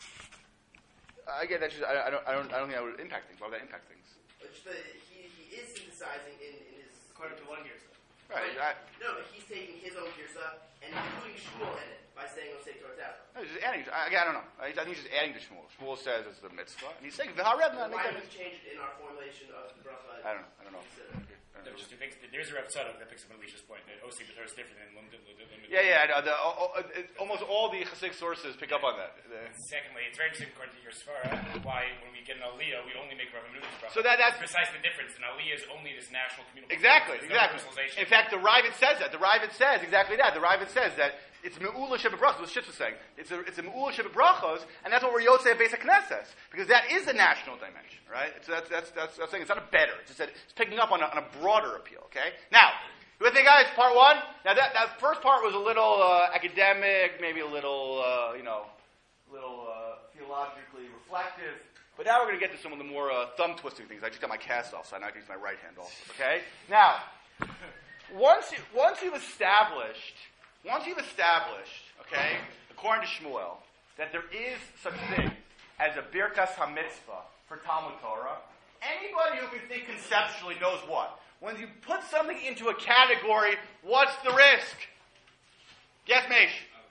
I get that. Just, I, I don't. I don't. I don't think that would impact things. Why would that impact things? Which the, he he is synthesizing in, in his According to one gear. Right. I, no, but he's taking his own girsa and including Shmuel in it by saying Osei Torah Techa. no, he's just adding. I, again, I don't know. I, I think he's just adding to Shmuel. Shmuel says it's the mitzvah, and he's saying the Hareb. Why did we change it in our formulation of the bracha? I don't know. I don't know. No, just he thinks that there's a Rav Tzadok that picks up on Alicia's point that Osei Ketorah is different than Lim. Yeah, yeah. I know. The, uh, uh, it, almost all the Hasidic sources pick up on that. The, Secondly, it's very interesting according to your Svara why when we get an Aliyah we only make Rav Menuhin's bracha. So that- that's- precisely the difference. An Aliyah is only this national communal. Exactly, There's no exactly. personalization. In fact, the Ravid says that. The Ravid says exactly that. The Ravid says that it's me'ula sheba brachos. What Shitz was saying. It's a it's a me'ula sheba brachos, and that's what we're Yotzei Beis HaKnesses, because that is the national dimension, right? So that's that's that's, that's saying it's not a better. It's just that it's picking up on a, on a broader appeal. Okay. Now, you with me, guys? Part one. Now that that first part was a little uh, academic, maybe a little uh, you know, little uh, theologically reflective. But now we're going to get to some of the more uh, thumb twisting things. I just got my cast off, so I now can use my right hand also. Okay. Now, once you, once you've established, once you've established, okay, according to Shmuel, that there is such thing as a Birkas HaMitzvah for Talmud Torah, anybody who can think conceptually knows what. When you put something into a category, what's the risk? Yes, Mesh?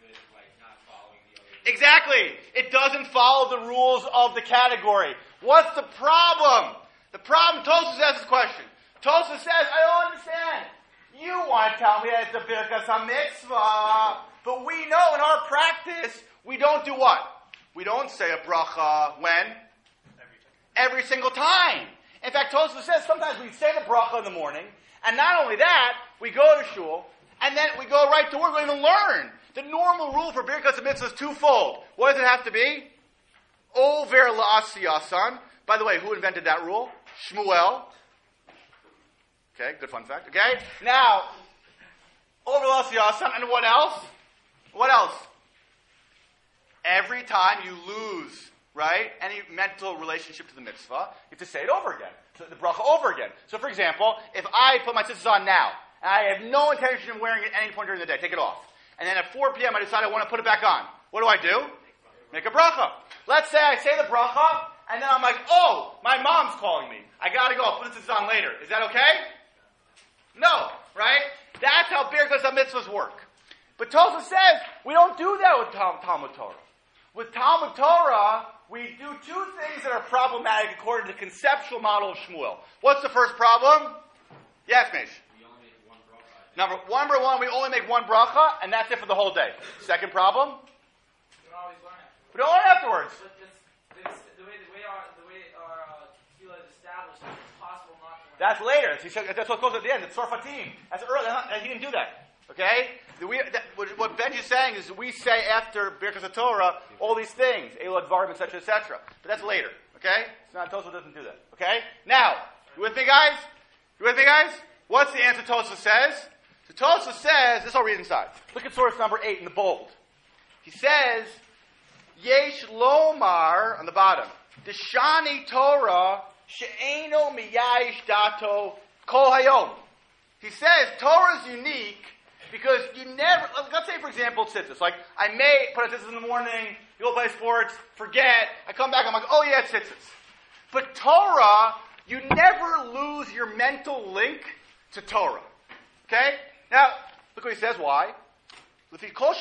Exactly. It doesn't follow the rules of the category. What's the problem? The problem, Tosfos asks this question. Tosfos says, I don't understand. You want to tell me that it's a Birkas HaMitzvah, but we know in our practice, we don't do what? We don't say a bracha when? Every, Every single time. In fact, Tosfos says sometimes we say the bracha in the morning, and not only that, we go to shul, and then we go right to work, we don't even learn. The normal rule for Birkas HaMitzvah is twofold. What does it have to be? Over la'asiyasan. By the way, who invented that rule? Shmuel. Okay, good fun fact. Okay? Now, over la'asiyasan, and what else? What else? Every time you lose, right, any mental relationship to the mitzvah, you have to say it over again. So the bracha over again. So for example, if I put my tzitzis on now, and I have no intention of wearing it at any point during the day, take it off. And then at four p.m. I decide I want to put it back on. What do I do? Make a bracha. Let's say I say the bracha, and then I'm like, oh, my mom's calling me. I gotta go. I'll put this on later. Is that okay? No, right? That's how Birkas HaMitzvahs work. But Tosfos says we don't do that with Tal- Talmud Torah. With Talmud Torah, we do two things that are problematic according to the conceptual model of Shmuel. What's the first problem? Yes, Mish. Number, number one, we only make one bracha, and that's it for the whole day. Second problem? We don't always learn afterwards. We don't learn afterwards. But this, this, the way the way our the way our uh, tefillah is established, it's possible not to learn. That's later. He said, that's what goes at the end. It's Sorfatim. That's early. He didn't do that. Okay? The, we, that, what, what Benji's saying is we say after Birkas HaTorah all these things, Elad Dvarim, et cetera, et cetera. But that's later. Okay? It's not, Tosfos doesn't do that. Okay? Now, you with me, guys? You with me, guys? What's the answer Tosfos says? So The Tosfos says, this I'll read inside. Look at source number eight in the bold. He says, Yesh Lomar, on the bottom, Deshani Torah she'eno miyayish dato kol hayom. He says Torah is unique because you never, let's say for example, tzitzis. Like, I may put a tzitzis in the morning, you go play sports, forget, I come back, I'm like, oh yeah, it's tzitzis. But Torah, you never lose your mental link to Torah. Okay? Now, look what he says, why? Because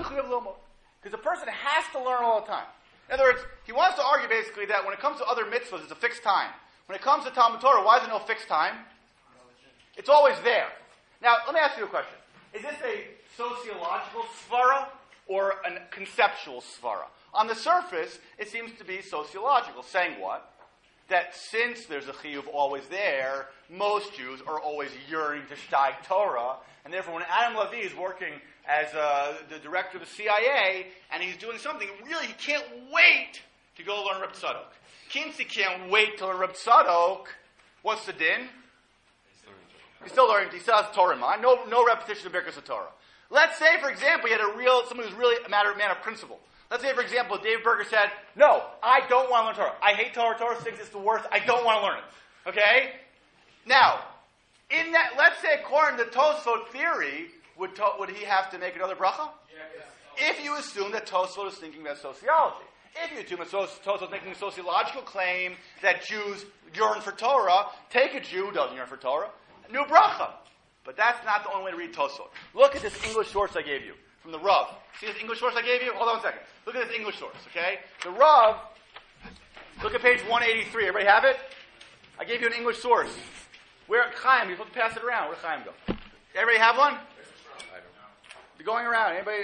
the person has to learn all the time. In other words, he wants to argue basically that when it comes to other mitzvahs, it's a fixed time. When it comes to Talmud Torah, why is there no fixed time? It's always there. Now, let me ask you a question. Is this a sociological svara or a conceptual svara? On the surface, it seems to be sociological, saying what? That since there's a chiyuv always there, most Jews are always yearning to steig Torah, and therefore when Adam Levy is working as uh, the director of the C I A, and he's doing something, really he can't wait to go learn Reb Tzadok. Since he can't wait to learn Reb Tzadok, what's the din? He's still learning, he still has Torah in mind, no, no repetition of Birkas Torah. Let's say, for example, he had a real, someone who's really a matter, man of principle. Let's say, for example, Dave Berger said, no, I don't want to learn Torah. I hate Torah. Torah thinks it's the worst. I don't want to learn it. Okay? Now, in that, let's say, according to Tosfot theory, would, to, would he have to make another bracha? Yeah, if you assume that Tosfot is thinking about sociology. If you assume that Tosfot is making a sociological claim that Jews yearn for Torah, take a Jew who doesn't yearn for Torah, new bracha. But that's not the only way to read Tosfot. Look at this English source I gave you. From the Rav. See this English source I gave you? Hold on a second. Look at this English source, okay? The Rav, look at page one eighty-three. Everybody have it? I gave you an English source. Where, Chaim, you're supposed to pass it around. Where did Chaim go? Everybody have one? They're going around. Anybody?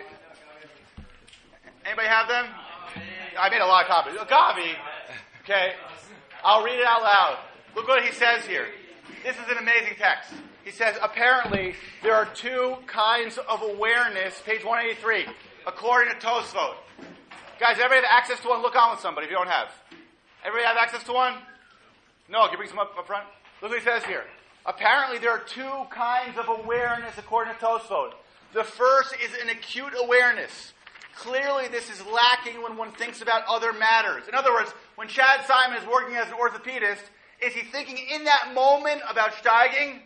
Anybody have them? I made a lot of copies. Gavi. Okay. I'll read it out loud. Look what he says here. This is an amazing text. He says, apparently, there are two kinds of awareness, page one eighty-three, according to Tosfot. Guys, everybody have access to one? Look on with somebody if you don't have. Everybody have access to one? No, can you bring some up, up front? Look what he says here. Apparently, there are two kinds of awareness according to Tosfot. The first is an acute awareness. Clearly, this is lacking when one thinks about other matters. In other words, when Chad Simon is working as an orthopedist, is he thinking in that moment about steiging?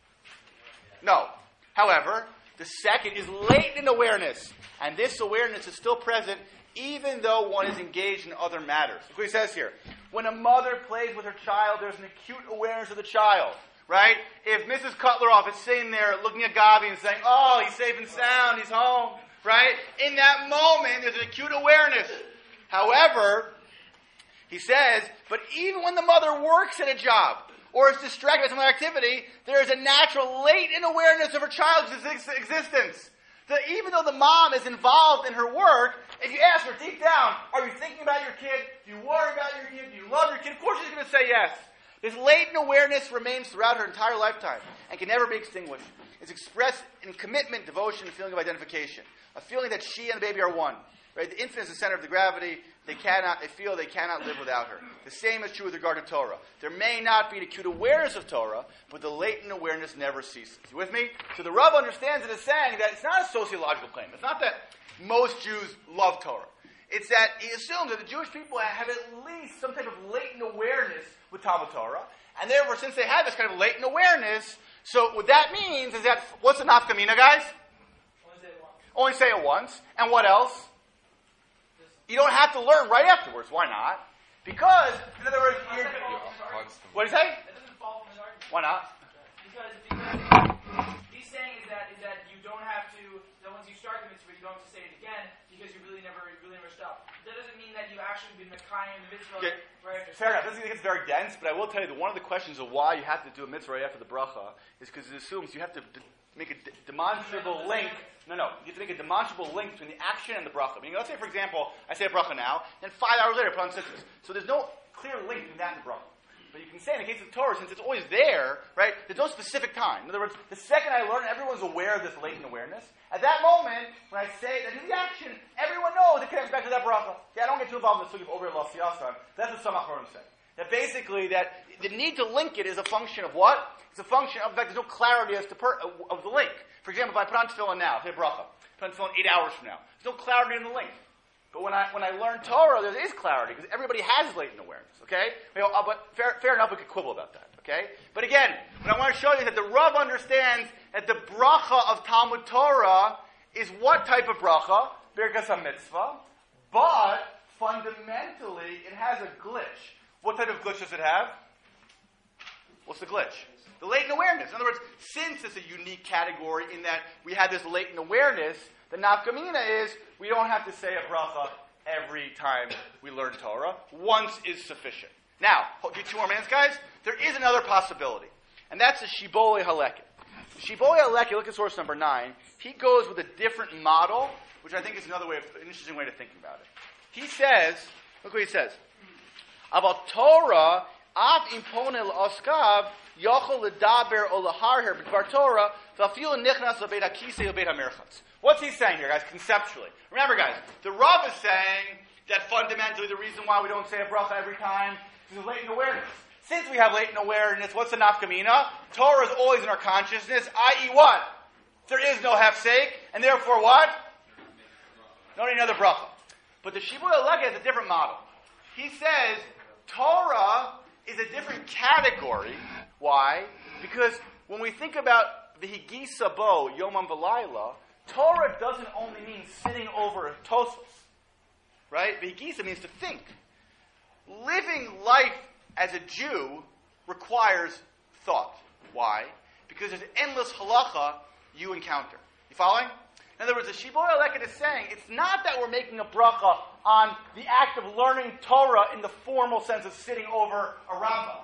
No. However, the second is latent awareness. And this awareness is still present even though one is engaged in other matters. Look what he says here. When a mother plays with her child, there's an acute awareness of the child. Right? If Missus Cutleroff is sitting there looking at Gabi and saying, oh, he's safe and sound, he's home. Right? In that moment, there's an acute awareness. However, he says, but even when the mother works at a job, or is distracted by some other activity, there is a natural latent awareness of her child's existence. That even though the mom is involved in her work, if you ask her deep down, are you thinking about your kid? Do you worry about your kid? Do you love your kid? Of course she's going to say yes. This latent awareness remains throughout her entire lifetime and can never be extinguished. It's expressed in commitment, devotion, and feeling of identification. A feeling that she and the baby are one. Right? The infant is the center of the gravity. They cannot, they feel they cannot live without her. The same is true with regard to Torah. There may not be an acute awareness of Torah, but the latent awareness never ceases. You with me? So the Rav understands it as saying that it's not a sociological claim. It's not that most Jews love Torah. It's that he assumes that the Jewish people have at least some type of latent awareness with Talmud Torah, and therefore, since they have this kind of latent awareness, so what that means is that, what's the nafkamina, guys? Only say it once. Only say it once. And what else? You don't have to learn right afterwards. Why not? Because, in other words, you're, what do you say? That doesn't fall from his argument. Why not? Because, because he's saying is that is that you don't have to, that once you start the mitzvah, you don't have to say it again, because you really never you really never stop. That doesn't mean that you actually been Mekayim the mitzvah Okay. right after. Fair enough. This gets very dense, but I will tell you that one of the questions of why you have to do a mitzvah right after the bracha is because it assumes you have to d- make a d- demonstrable link. No, no. You have to make a demonstrable link between the action and the bracha. I mean, let's say, for example, I say a bracha now, then five hours later I put on tzitzis. So there's no clear link between that and the bracha. But you can say in the case of the Torah, since it's always there, right, there's no specific time. In other words, the second I learn, everyone's aware of this latent awareness. At that moment, when I say, I do the action, everyone knows it connects back to that bracha. Okay, I don't get too involved in the sugya of over lost siyasan. That's what some Achronim say. That basically, that the need to link it is a function of what? It's a function of, in fact, there's no clarity as to per, of the link. For example, if I put on tefillin now, say bracha, put on tefillin eight hours from now, there's no clarity in the length. But when I when I learn Torah, there is clarity because everybody has latent awareness. Okay, you know, uh, but fair, fair enough, we could quibble about that. Okay, but again, what I want to show you is that the Rav understands that the bracha of Talmud Torah is what type of bracha? Birkas HaMitzvah, but fundamentally it has a glitch. What type of glitch does it have? What's the glitch? The latent awareness. In other words, since it's a unique category in that we have this latent awareness, the nafkamina is we don't have to say a bracha every time we learn Torah. Once is sufficient. Now, do two more minutes, guys. There is another possibility, and that's the Shibbolei Haleket. Shibbolei Haleket, look at source number nine. He goes with a different model, which I think is another way, of, an interesting way to think about it. He says, look what he says. About Torah, av impone l'oskav yochol ledaber o leharher b'dvar Torah v'afilu nichnas lebeit hakisei lebeit hamerchatz. What's he saying here, guys, conceptually? Remember, guys, the Rav is saying that fundamentally the reason why we don't say a bracha every time is latent awareness. Since we have latent awareness, what's the nafkamina? Torah is always in our consciousness, that is what? There is no hefsek, and therefore what? No need another bracha. But the Shibbolei Haleket is a different model. He says Torah is a different category. Why? Because when we think about v'higisa bo yomam v'layla, Torah doesn't only mean sitting over Tosfos, right? V'higisa means to think. Living life as a Jew requires thought. Why? Because there's endless halacha you encounter. You following? In other words, the Shibbolei Haleket is saying it's not that we're making a bracha on the act of learning Torah in the formal sense of sitting over a Rambam.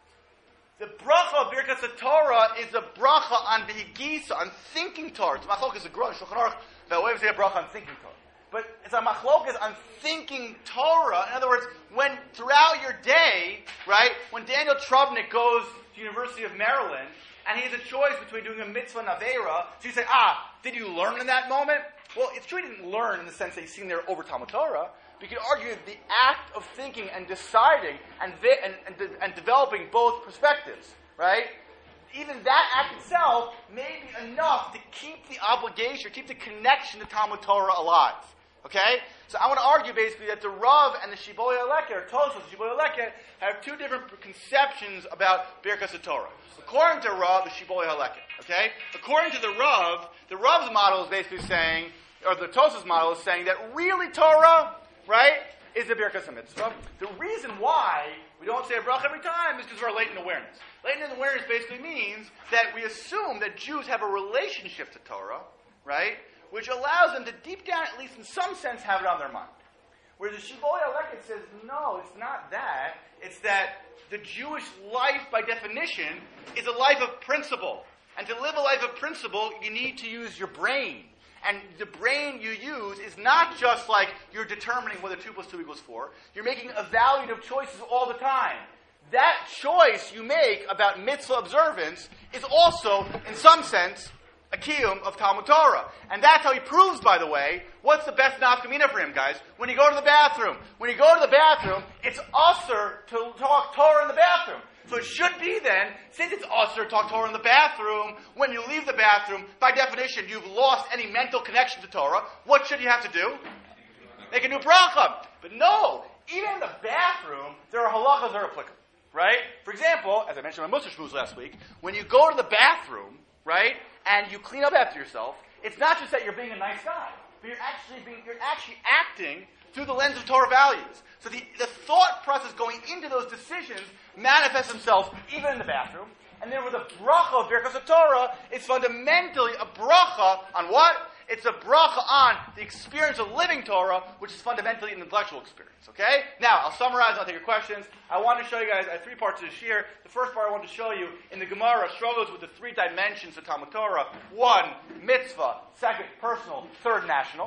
The bracha of Birkas Torah is a bracha on Behigisa, on thinking Torah. It's machlokas, the Shulchan Aruch, that way we say a bracha on thinking Torah. But it's a machlokas on thinking Torah. In other words, when throughout your day, right, when Daniel Trubnik goes to the University of Maryland, and he has a choice between doing a mitzvah and avera, so you say, ah, did you learn in that moment? Well, it's true he didn't learn in the sense that he's sitting there over Talmud Torah, but you could argue that the act of thinking and deciding and, vi- and, and, de- and developing both perspectives, right? Even that act itself may be enough to keep the obligation, keep the connection to Talmud Torah alive. Okay? So I want to argue basically that the Rav and the Shibbolei Haleket, or Tosfos, the Shibbolei Haleket, have two different conceptions about Birkas Torah. According to Rav, the Shibbolei Haleket. Okay? According to the Rav, the Rav's model is basically saying, or the Tosfos model is saying that really Torah, right, is the Birkas HaMitzvah. The reason why we don't say a bracha every time is because of our latent awareness. Latent awareness basically means that we assume that Jews have a relationship to Torah, right, which allows them to deep down, at least in some sense, have it on their mind. Whereas the Shibbolei Haleket says, no, it's not that. It's that the Jewish life, by definition, is a life of principle. And to live a life of principle, you need to use your brain. And the brain you use is not just like you're determining whether two plus two equals four. You're making evaluative choices all the time. That choice you make about mitzvah observance is also, in some sense, a kiyum of Talmud Torah. And that's how he proves, by the way, what's the best nafkamina for him, guys? When you go to the bathroom. When you go to the bathroom, it's usher to talk Torah in the bathroom. So it should be then, since it's usher to talk Torah in the bathroom, when you leave the bathroom, by definition, you've lost any mental connection to Torah. What should you have to do? Make a new bracha. But no, even in the bathroom, there are halachas that are applicable. Right? For example, as I mentioned in my Mussar Shmuz last week, when you go to the bathroom, right, and you clean up after yourself, it's not just that you're being a nice guy, but you're actually being, you're actually acting through the lens of Torah values. So the, the thought process going into those decisions manifests themselves even in the bathroom. And then with the bracha of Birkas Torah, it's fundamentally a bracha on what? It's a bracha on the experience of living Torah, which is fundamentally an intellectual experience. Okay? Now, I'll summarize and I'll take your questions. I want to show you guys uh, three parts of this year. The first part I want to show you, in the Gemara, struggles with the three dimensions of Talmud Torah. One, mitzvah. Second, personal. Third, national.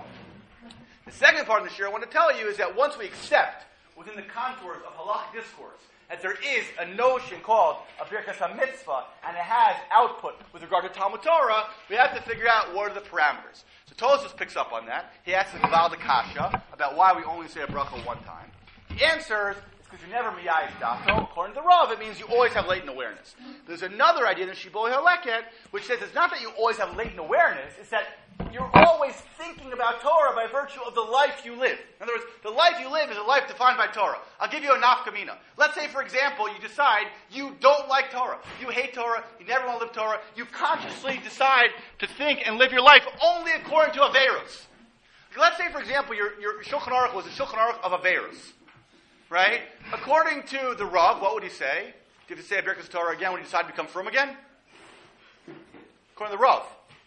The second part of this year I want to tell you is that once we accept, within the contours of halachic discourse, that there is a notion called a Birkas HaMitzvah, and it has output with regard to Talmud Torah, we have to figure out what are the parameters. So Tosfos picks up on that. He asks the Gaval the Kasha about why we only say a bracha one time. He answers, It's because you're never miyayis dato. According to the Rav, it means you always have latent awareness. There's another idea in Shibbolei Haleket, which says it's not that you always have latent awareness, it's that you're always thinking about Torah by virtue of the life you live. In other words, the life you live is a life defined by Torah. I'll give you a nafkamina. Let's say, for example, you decide you don't like Torah. You hate Torah. You never want to live Torah. You consciously decide to think and live your life only according to Averos. Let's say, for example, your, your Shulchan Aruch was a Shulchan Aruch of Averos. Right? According to the Rav, what would he say? Did he say Birkas Torah again when he decided to become frum again? According to the Rav.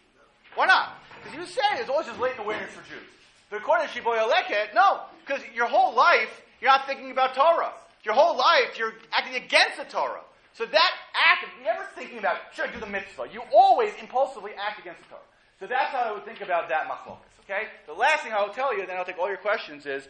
Why not? Because he was saying there's always this latent awareness for Jews. But according to Shibbolei Haleket, no. Because your whole life, you're not thinking about Torah. Your whole life, you're acting against the Torah. So that act of never thinking about, should I do the mitzvah? You always impulsively act against the Torah. So that's how I would think about that machlokas. Okay? The last thing I will tell you, then I'll take all your questions, is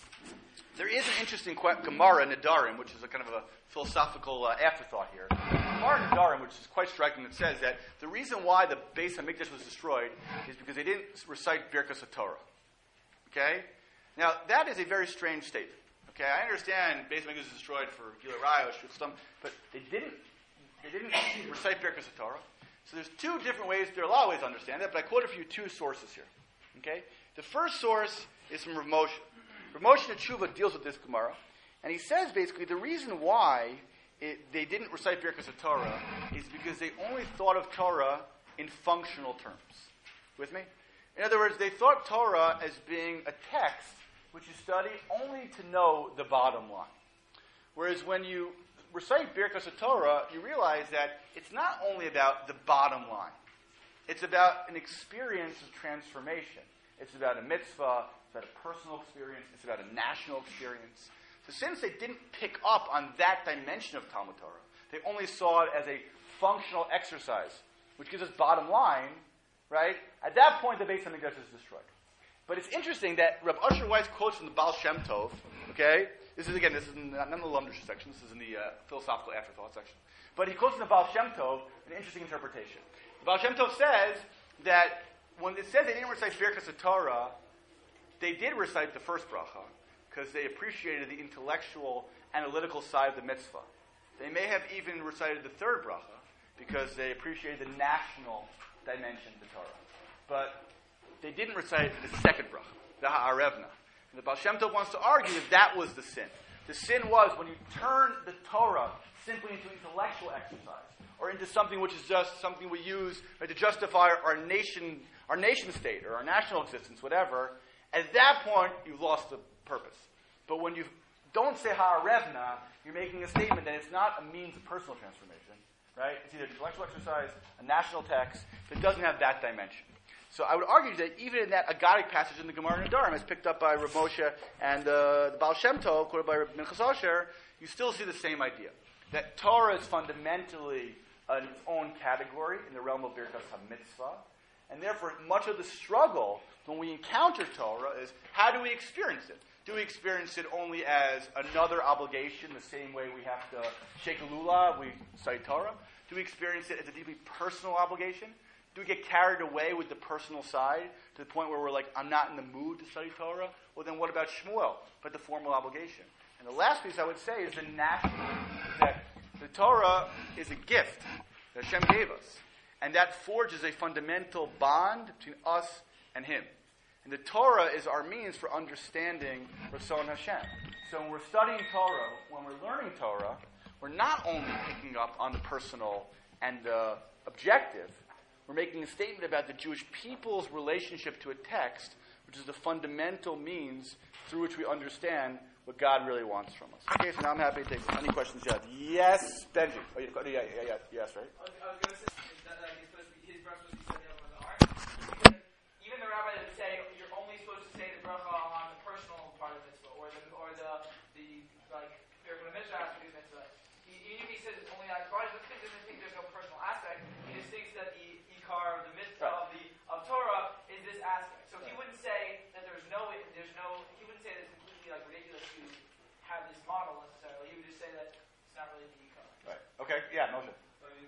there is an interesting que- Gemara in Nedarim, which is a kind of a philosophical uh, afterthought here. Gemara in Nedarim, which is quite striking, that says that the reason why the Beis Hamikdash was destroyed is because they didn't recite Birkas HaTorah. Okay? Now, that is a very strange statement. Okay? I understand Beis Hamikdash was destroyed for Gilui Arayos, but they didn't, they didn't recite Birkas HaTorah. So there's two different ways, there are a lot of ways to understand that, but I quoted for you two sources here. Okay? The first source is from Rav Moshe. Rav Moshe Tshuva deals with this Gemara, and he says basically the reason why it, they didn't recite Birkas HaTorah is because they only thought of Torah in functional terms. With me? In other words, they thought Torah as being a text which you study only to know the bottom line. Whereas when you recite Birkas HaTorah, you realize that it's not only about the bottom line. It's about an experience of transformation. It's about a mitzvah, it's about a personal experience, it's about a national experience. So since they didn't pick up on that dimension of Talmud Torah, they only saw it as a functional exercise, which gives us bottom line, right? At that point, the Beis Hamikdash is destroyed. But it's interesting that Reb Usher Weiss quotes from the Baal Shem Tov, okay? This is, again, this is in, not in the Lumdish section, this is in the uh, philosophical afterthought section. But he quotes in the Baal Shem Tov an interesting interpretation. The Baal Shem Tov says that when it says they didn't recite Birkas HaTorah, they did recite the first bracha because they appreciated the intellectual, analytical side of the mitzvah. They may have even recited the third bracha because they appreciated the national dimension of the Torah. But they didn't recite the second bracha, the Ha'arevna. And the Baal Shem Tov wants to argue that that was the sin. The sin was when you turn the Torah simply into intellectual exercise, or into something which is just something we use right, to justify our nation, our nation state, or our national existence, whatever. At that point, you've lost the purpose. But when you don't say Ha'arevna, you're making a statement that it's not a means of personal transformation, right? It's either an intellectual exercise, a national text, but it doesn't have that dimension. So I would argue that even in that Agadic passage in the Gemara Nedarim, as picked up by Rav Moshe and uh, the Baal Shem Tov, quoted by Rav Minchas Asher, you still see the same idea. That Torah is fundamentally an its own category in the realm of Birkas HaMitzvah, and therefore much of the struggle when we encounter Torah is how do we experience it? Do we experience it only as another obligation, the same way we have to shake a lulav, we cite Torah? Do we experience it as a deeply personal obligation? Do we get carried away with the personal side to the point where we're like, I'm not in the mood to study Torah? Well, then what about Shmuel? But the formal obligation. And the last piece I would say is the national, that the Torah is a gift that Hashem gave us. And that forges a fundamental bond between us and Him. And the Torah is our means for understanding Ratzon Hashem. So when we're studying Torah, when we're learning Torah, we're not only picking up on the personal and the objective, we're making a statement about the Jewish people's relationship to a text, which is the fundamental means through which we understand what God really wants from us. Okay, so now I'm happy to take any questions you have. Yes, Benji. Oh, yeah, yeah, yeah, yeah, yes, right? I was, I was going to say that uh, he's supposed to be, his bracha was supposed to be said on the heart. Even the rabbi would say you're only supposed to say the bracha on the personal part of the mitzvah, or the or the the like you're going to mitzvah aspect of the mitzvah. He, even if he says it's only on the body, doesn't think, doesn't think there's no personal aspect. He just thinks that the ikar of the mitzvah of the of Torah is this aspect. So he wouldn't say that there's no there's no he wouldn't say that it's completely like ridiculous to have this model necessarily. He would just say that it's not really the ikar. Right. Okay. Yeah. Moshe. I mean,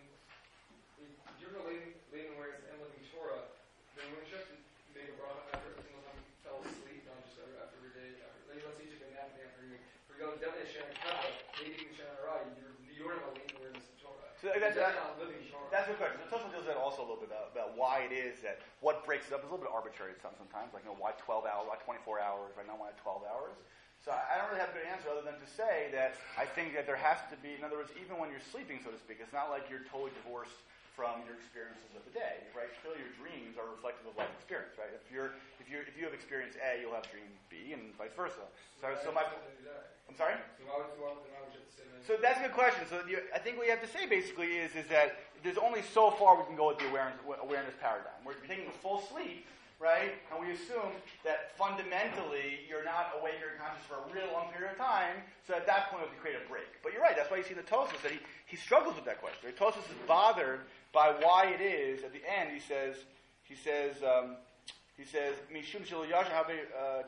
you're relating latent awareness and living Torah. Then when you have to make a bracha after every single time you fell asleep, not just after every day. After, like, let's say you took a nap in the afternoon. For you go, definitely Hashem, not hating Shana you're you're not living awareness of Torah. So that's, You're that, not living Torah. that's a good question. So Tosfos deals with that also a little bit about, about why it is that what breaks it up is a little bit arbitrary sometimes. Like, you know, why twelve hours, why twenty-four hours, right now why twelve hours? So I don't really have a good answer other than to say that I think that there has to be, in other words, even when you're sleeping, so to speak, it's not like you're totally divorced from your experiences of the day, right? Clearly your dreams are reflective of life experience, right? If you're if you if you have experience A, you'll have dream B, and vice versa. So, so my, I'm sorry. So why would why would why would you say that? So that's a good question. So you, I think what you have to say basically is is that there's only so far we can go with the awareness awareness paradigm. We're taking a full sleep, right? And we assume that fundamentally you're not awake or conscious for a real long period of time, so at that point we create a break. But you're right, that's why you see the Tosfos that he, he struggles with that question. The Tosfos is bothered by why it is, at the end he says, he says, um, he says, Mishum shel yasha habe, uh,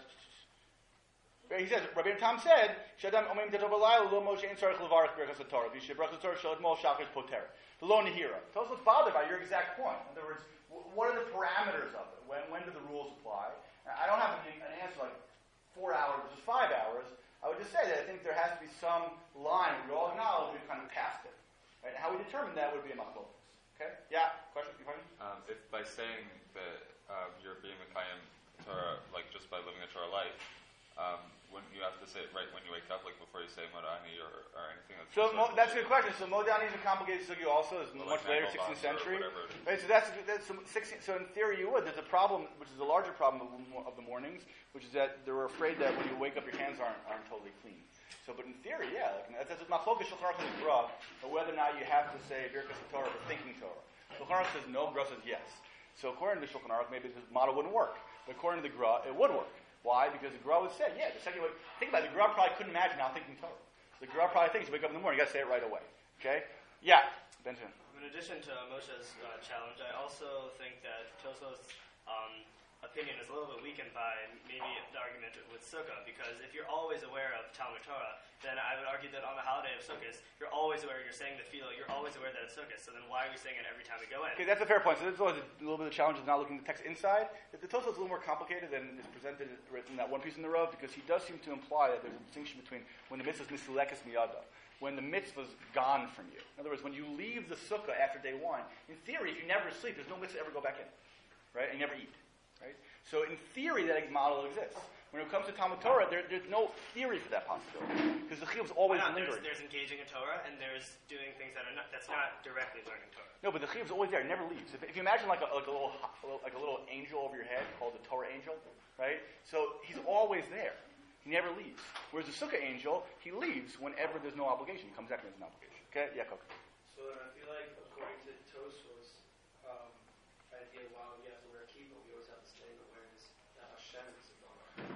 he says, Rabbi Tam said, Shadam omim teto b'layla lo moshe ein tzarich levarach berachas haTorah, v'yishe berachas haTorah shel etmol shachris poter. The lo nehira. Tosfos bothered by your exact point. In other words, what are the parameters of it? When when do the rules apply? I don't have an answer like four hours versus five hours. I would just say that I think there has to be some line we all acknowledge we've kind of passed it. Right? And how we determine that would be a machlokes. Okay? Yeah? Question? You question? Um, if by saying that um, you're being Mekayim Torah, like just by living a Torah life, um, wouldn't you have to say it right when you wake up, like before you say Modani or, or anything? That's so mo- that's a good question. So Modani is a complicated sugya also. It's Well, much like later, Nagel sixteenth Box or century. whatever. Right? So that's, that's some sixteenth. So in theory, you would. There's a problem, which is a larger problem of, of the mornings, which is that they were afraid that when you wake up, your hands aren't aren't totally clean. So, but in theory, yeah, like, that's that's machlokas Shulchan Aruch and Gra, or whether or not you have to say Birkas Torah for thinking Torah. Shulchan Aruch says no, Gra says yes. So according to Shulchan Aruch, maybe this model wouldn't work, but according to the Gra, it would work. Why? Because the Gra would say, yeah, the second way, think about it, the Gra probably couldn't imagine not thinking Torah. So the Gra probably thinks you wake up in the morning, you got to say it right away. Okay? Yeah, Benjamin. In addition to Moshe's uh, challenge, I also think that Tosfos' um, opinion is a little bit weakened by maybe the argument with Sukkah, because if you're always aware of Talmud Torah, then I would argue that on the holiday of Sukkot, you're always aware, you're saying the filo, you're always aware that it's Sukkot, so then why are we saying it every time we go in? Okay, that's a fair point. So there's always a little bit of the challenge of not looking at the text inside. The Tosfos is a little more complicated than is presented in that one piece in the Rav, because he does seem to imply that there's a distinction between when the mitzvah is misilekes miyada, when the mitzvah is gone from you. In other words, when you leave the sukkah after day one, in theory, if you never sleep, there's no mitzvah to ever go back in, right? And you never eat, right? So in theory, that model exists. When it comes to Talmud Torah, there, there's no theory for that possibility, because the chiyuv is always Why not? lingering. There's, there's engaging in Torah, and there's doing things that are not, that's not directly learning Torah. No, but the chiyuv is always there; it never leaves. If, if you imagine like a, like a little like a little angel over your head called the Torah angel, right? So he's always there; he never leaves. Whereas the sukkah angel, he leaves whenever there's no obligation. He comes back when there's an obligation. Okay, yeah, Coco. So then I feel like according to Tosfos, um, idea while we have to wear kippah, we always have to stay in awareness that Hashem is involved.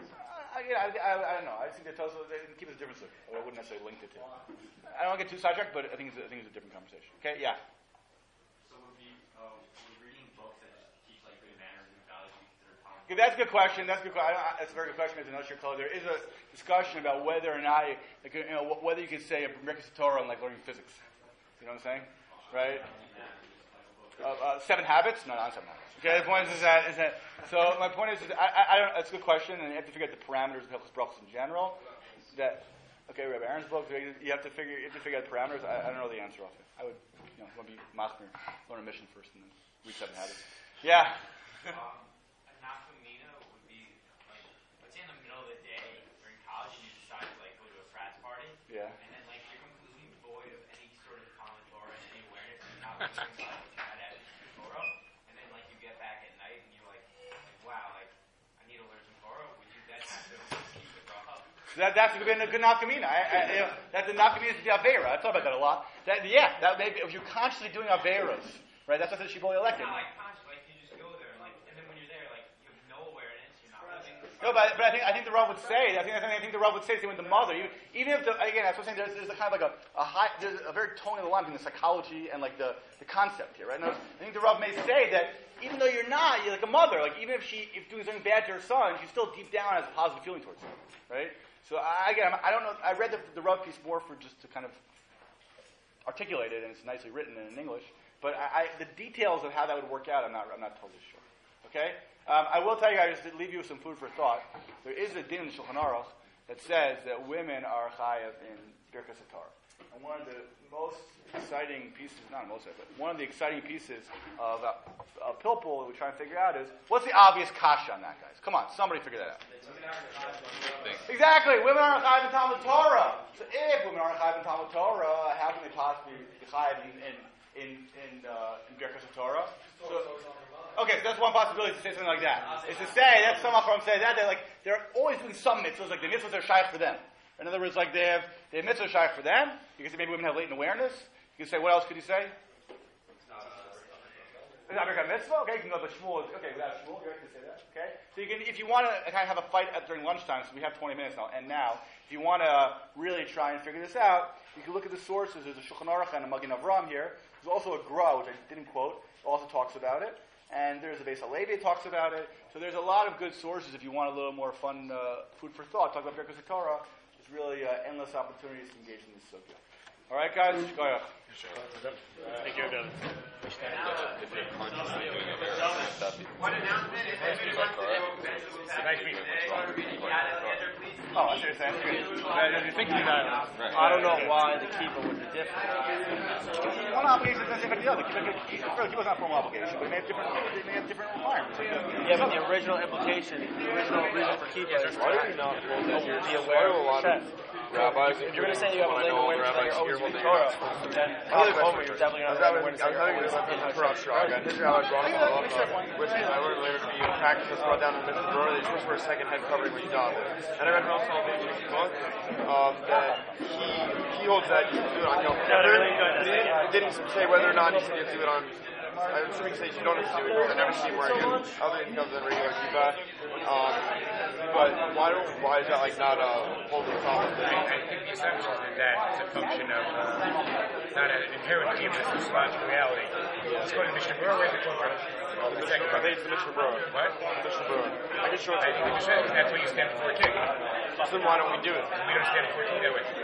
I, yeah, I, I, I don't know. I think that Tosfos keep it a different sukkah. I wouldn't necessarily link it to. I don't want to get too sidetracked, but I think it's, I think it's a different conversation. Okay, yeah. So would be uh, would reading books that just teach like good manners and values be considered common? Okay, that's a good question. That's a good. I, I, that's a very good question. It's another color. There is a discussion about whether or not, like, you know, whether you can say a Birkas Torah and like learning physics. You know what I'm saying? Right? Uh, uh, seven habits? No, not seven habits. Okay, the point is, is that is that. So my point is, is I, I, I don't. It's a good question, and you have to figure out the parameters of Hilchos Brachos in general. That. Okay, Rabbi Aaron's book. You have to figure. You have to figure out the parameters. I, I don't know the answer off it. I would, you know, want to be machmir, learn a mission first, and then read seven habits. Yeah. Um, a nafkamina would be like, let's say in the middle of the day during college, and you decide to like go to a frat party. Yeah. And then like you're completely void of any sort of common Torah and any awareness, and you're not learning inside what you had at Torah. And then like you get back at night, and you're like, like wow, like I need to learn some Torah. Would you then have to keep the bracha? So that, that's a good, a good nafkamina. I, I, you know, that's the nafkamina is the avera. I thought about that a lot. That, yeah, that maybe if you're constantly doing averas, right? That's what the shibboleth elected. It's not like conscious, like you just go there, and like, and then when you're there, like you have no awareness, you're not living. No, but, but I think I think the Rav would say. I think I think the Rav would say same with the mother. Even, even if the, again, that's what I'm saying. There's, there's a kind of like a, a high. There's a very tone in the line between the psychology and like the, the concept here, right? Now, I think the Rav may say that even though you're not, you're like a mother. Like even if she if doing something bad to her son, she still deep down has a positive feeling towards him, right? So I, again, I don't know. I read the, the Rav piece more for just to kind of articulate it, and it's nicely written in English. But I, I, the details of how that would work out, I'm not. I'm not totally sure. Okay. Um, I will tell you guys to leave you with some food for thought. There is a din in Shulchan Aruch that says that women are chayav in Birkas HaTorah. And one of the most exciting pieces, not most of it, but one of the exciting pieces of a, a pilpul that we're trying to figure out is, what's the obvious kasha on that, guys? Come on, somebody figure that out. Exactly, women aren't chayav in Talmud Torah. So if women aren't chayav in Talmud Torah, how can they possibly be chayav in in in, in, uh, in Birkas HaTorah? So, okay, so that's one possibility to say something like that. Is to say, that's some Acharon say that, they're like, they're always doing some mitzvahs, like the mitzvahs are shaykh for them. In other words, like they have, they have mitzvahs shaykh for them. You can say maybe women have latent awareness. You can say, what else could you say? It's not a mitzvah. Okay, you can go to Shmuel. Okay, without Shmuel, you can say that. Okay, so you can, if you want to kind of have a fight at, during lunchtime, so we have twenty minutes now, and now, if you want to really try and figure this out, you can look at the sources. There's a Shulchan Aruch and a Magen Avram here. There's also a Gra, which I didn't quote, also talks about it. And there's a Beis Halevi that talks about it. So there's a lot of good sources if you want a little more fun uh, food for thought. Talk about Birkas HaTorah. There's really uh, endless opportunities to engage in this subject. All right, guys? Go ahead. Thank you, David. If you're consciously doing it, One announcement is that everybody wants to do Nice meeting you. Oh, I see what you're saying. Good. Uh, you're thinking about it. I don't know why the kippah would be different. One obligation is different than the other. The kippah is not a formal obligation, but they may have different, they may have different requirements. Yeah, but the original implication, the original reason for kippah is to not be aware of Hashem. Rabbis, if you're going to say you have a latent awareness that you're always reading Torah, then probably home you're definitely going to have awareness that you're always reading Torah. This is how I brought it all up, which I learned later to be a practice that's brought down in the Mishnah Berurah. They choose for a second head covering when you daven. And I read from Al Baby's book um, that he he holds that you can do it on Yom Kippur. He didn't say whether or not he said you have to do it on. I'm assuming he says you don't have to do it because I never see where it goes other than he comes in regular kippah. Um, but why don't why is that like not a holding problem? I, I think the assumption is that it's a function of uh, not an inherent gift, it's a psychological reality. Let's go to the Mishnah Berurah. Where's the Torah? The second, I think it's the Mishnah Berurah. What? Mishnah Berurah. I can show it to I think the Mishnah, that's what you stand before a king. So then why don't we do it? We don't stand before a king that way.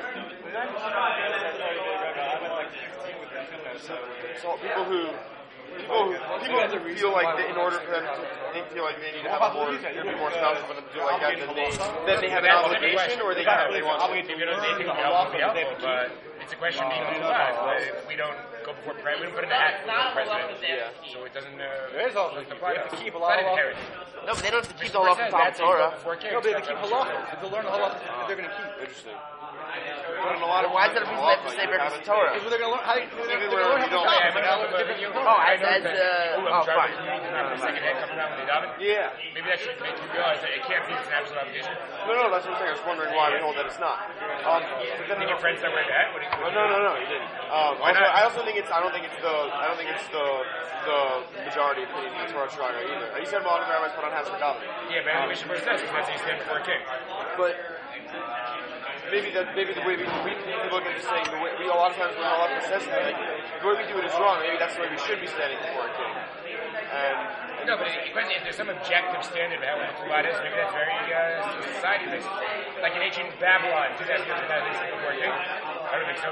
So people who People, people feel like they, in order for them to, they feel like they need to have a more, there be more spouses for them to do like that, then they, then they have an obligation, or they have, they want to. If you don't think it would be helpful, but it's a question of being alive. If we don't go before president, we don't put in a hat before president. Yeah. So it doesn't, uh, There is also, doesn't they apply have to to keep a us. lot It's of not inherent. No, but they don't have to keep the halacha from Torah. No, they have to keep halacha. They have to learn the halacha that they're going to keep. Interesting. But in a lot of Why is that a reason they have to say Birkas Torah? Because they're going to learn how to Even learn where how you to don't- shop. Yeah, They're going to learn different Oh, as, as, uh, Oh, oh, sorry. fine. The second head coming around when they daven? Yeah. Maybe that should make you realize that it can't be an absolute obligation. No, no, that's what I'm saying. I was wondering why we hold that it's not. Um, but then Did your friends not wear that? What do you, Oh, no, no, no, you didn't. Um, Why also, not? I also think it's. I don't think it's the. I don't think it's the the majority opinion in Torah Shraga either. You said modern rabbis put on hats for davening. yeah, but the Mishnah Berurah says because that's how you stand before a king. But maybe that maybe the way we, we, we look at it is saying the way we a lot of times when a lot of us says that, like, the way we do it is wrong. Maybe that's the way we should be standing before a king. And, and No, but if, if there's some objective standard of how the Torah is, maybe that's very uh, society based. Like in ancient Babylon, two thousand years ago, they stand before a king. I don't think so.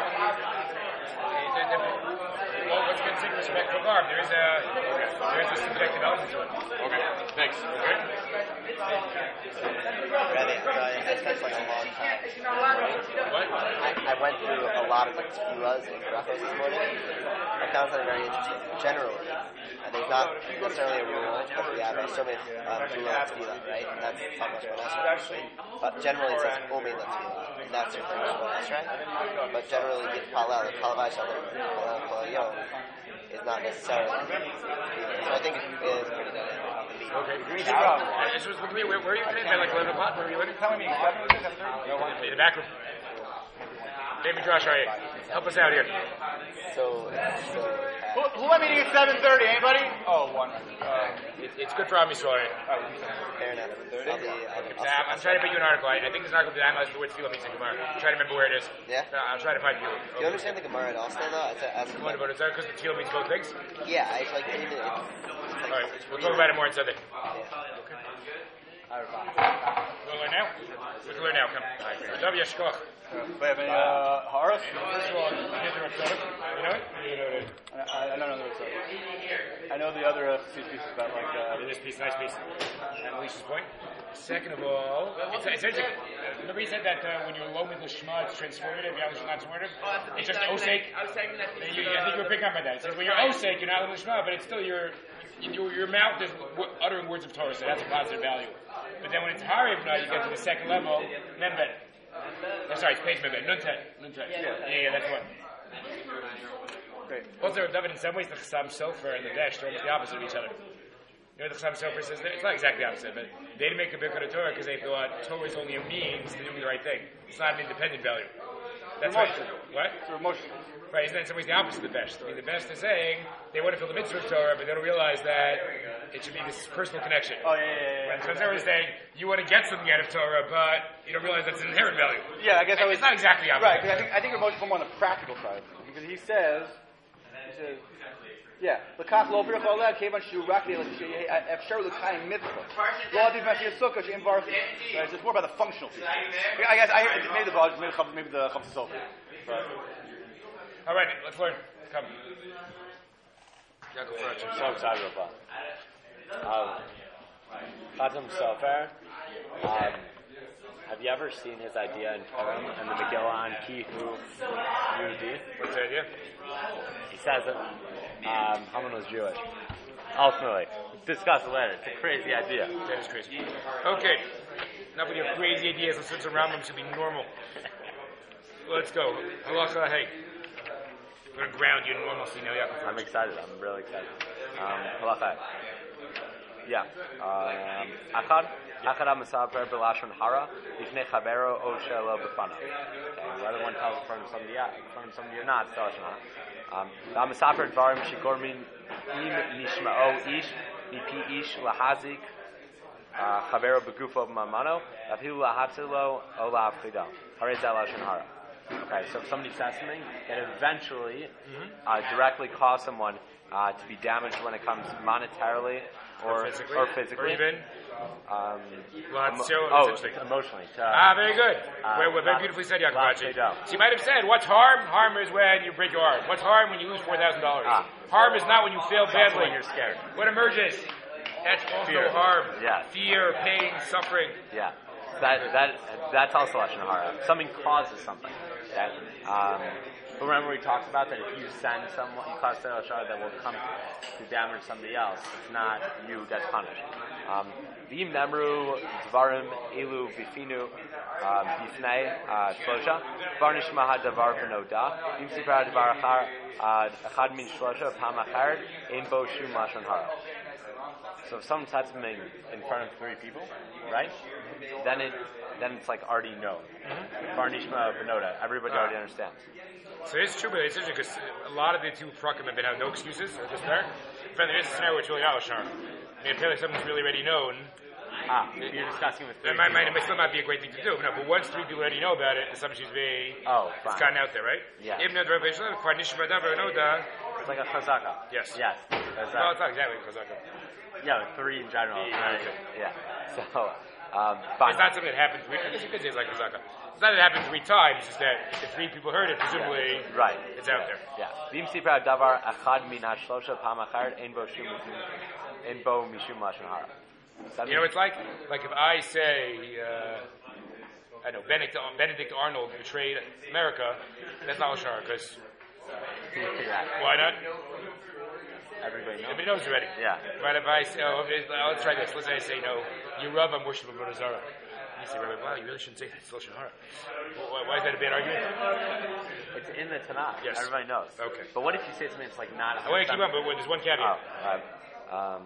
Well, what's considered respectful garb? There is a there is a subjective element to it. okay, thanks. Okay. Really, I spent like a long time. What? I, I went through a lot of like tefillahs and brachos this morning. I found something very interesting. Generally, and there's not necessarily a rule, but we have so many um, tefillah, tefillah, right? And that's talking about actually. But generally, it says only in the tefillah, and that's your first right? But generally, the palal, the palal shalom, palal kol yom, is not necessarily. So I think it is pretty good. Okay. Uh, this was with me. Where, where are you today? By like eleven o'clock? Where are you living? Telling me seven is that thirty? In the back room. David Josh, how are you? Help us out here. So, so Who, who am I meeting at seven thirty? Anybody? Oh, one. Uh, It, it's good for Ami Yisrael. fair enough. I'll be, I'll, I'm, I'm trying to put you an article. I, I think this article that analyzes the word tefillah means in Gemara. I'm trying to remember where it is. Yeah? Uh, I'll try to find you. Do you understand the Gemara at all still though? As a, as a, What about it? Is that because the tefillah means both things? yeah, I like even it's, it's like All right, we'll talk about it more on Sunday. yeah. Well, Want to learn now? We can learn now. Come. Dav Yashkoch. Do we have any uh, horrors? First of all, you know it? You know it? You know it. I, I don't know the website. I know the other uh, pieces about like. Uh, this piece, nice piece. And Alicia's point. Second of all, it's, it's interesting. Remember you said that uh, when you're low with the Shema, it's transformative. Yeah, it's not transformative. It's just osake. I was saying that. You, I think you were picking up on that. It says when you're osake, you're not with the Shema, but it's still your your, your mouth is w- uttering words of Torah, so that's a positive value. But then when it's Harib, now you get to the second level, Membet. I'm sorry, it's page Membet. Nuntet. Nuntet. Yeah, yeah, yeah, that's one. Great. Also, David, in some ways, the Chassam Sofer and the Desh are almost the opposite of each other. You know, the Chassam Sofer says, it's not exactly the opposite, but they didn't make a Birkat Torah because they thought Torah is only a means to doing the right thing. It's not an independent value. That's right. What? It's emotional. Right, isn't that in some ways the opposite of the best? I mean, the best is saying they want to feel the mitzvah of Torah, but they don't realize that it should be this personal connection. Oh, yeah, yeah, yeah. Right? So Torah is saying you want to get something out of Torah, but you don't realize that's an inherent value. Yeah, I guess I was, it's not exactly the opposite. Right, because I think, I think we're most more on the practical side. Because he says, he says, yeah, l'kach lo birch olad kevan shu rak efshar l'chaim mitzvah. Lo adiv mashir sukkah she'im varchi. Right, so it's more about the functional piece. I guess I hear maybe the maybe the maybe the Chafetz Sofer. All right, let's learn. Come. I'm so excited about that. Um, Chassam Sofer, um, have you ever seen his idea in Purim and the Megillah on Kihu Yehudi? What's the idea? He says that um, Haman was Jewish. Ultimately. Discuss it later. It's a crazy idea. That is crazy. Okay. Enough with your crazy ideas. Let's switch around them should be normal. Let's go. Halacha, hey. We're going to ground you in normalcy now. Yeah. I'm excited. I'm really excited. Um, Halacha. Yeah. Um, Achad. Achad HaMesaper B'Lashon Hara B'Fnei Chavero O Shelo B'Fanav. Okay. Whether one tells in front of somebody, in front of somebody or not, it's Lashon Hara. HaMesaper Dvarim Shikormin Im Nishma'o Ish Mipi Ish Lahazik Chavero B'Gufo B'Mamano Afilu Lahatzilo O La'Afchido. Harei Zeh Lashon Hara. Okay, so if somebody says something that eventually mm-hmm. uh, directly cause someone uh, to be damaged when it comes monetarily or, or physically, or, physically. or even um, emo- oh, emotionally. To, ah, very good. Uh, we're, we're very beautifully said, Yaakov. So you might have said, what's harm? Harm is when you break your arm. What's harm when you lose four thousand dollars? Ah. Harm is not when you fail badly. When you're scared. What emerges? That's also Fear. harm. Yeah. Fear, pain, suffering. Yeah. That that that's also Lashon Hara. Something causes something. That, um, but remember we talked about that if you send someone, you cause Lashon Hara that will come to damage somebody else. It's not you who gets punished. V'im nemru dvarim elu bifinu bifnei shlosha dvar nishma hadavar v'noda v'im sipra hadavar achad min shlosha pam achar ein bo shum Lashon Hara. So if someone says something in front of three people, right? Then it then it's like already known. Varnishma Benoda. Everybody already understands. So it's true, but it's interesting because a lot of the two prakim have been have no excuses. They're just there. In fact, there is a scenario where it's really not Lashon Hara. I mean, apparently something's really already known. Ah, you're discussing with three that might, might, it might still not be a great thing to do. But no, but once three people already know about it, the assumption should be oh, it's gotten out there, right? Yeah. It's like a chazaka. Yes. Yes. No, it's not exactly a chazaka. Yeah, three in general. Yeah. Right? Yeah. So, um, fine. It's not something that happens three times. You could say it's like chazaka. It's not that it happened three times. It's just that if three people heard it, presumably, right. It's out there. Yeah. V'im sipra davar achad min hashlosha pam achar ein bo shum ein bo mishum lashon hara. You know what it's like? Like if I say, uh, I know, Benedict, Benedict Arnold betrayed America, that's not Lashon Hara, because... Why not? Everybody knows. Everybody knows already. Yeah. But if I say, oh, let's try this. Let's say I say, no, you Rav, I'm worshiping Avodah Zarah. You say, Rabbi, wow, you really shouldn't say that. It's Lashon Hara. Why, why is that a bad argument? It's in the Tanakh. Yes. Everybody knows. Okay. But what if you say something that's like not... I want to keep on, but there's one caveat. Oh, uh, um...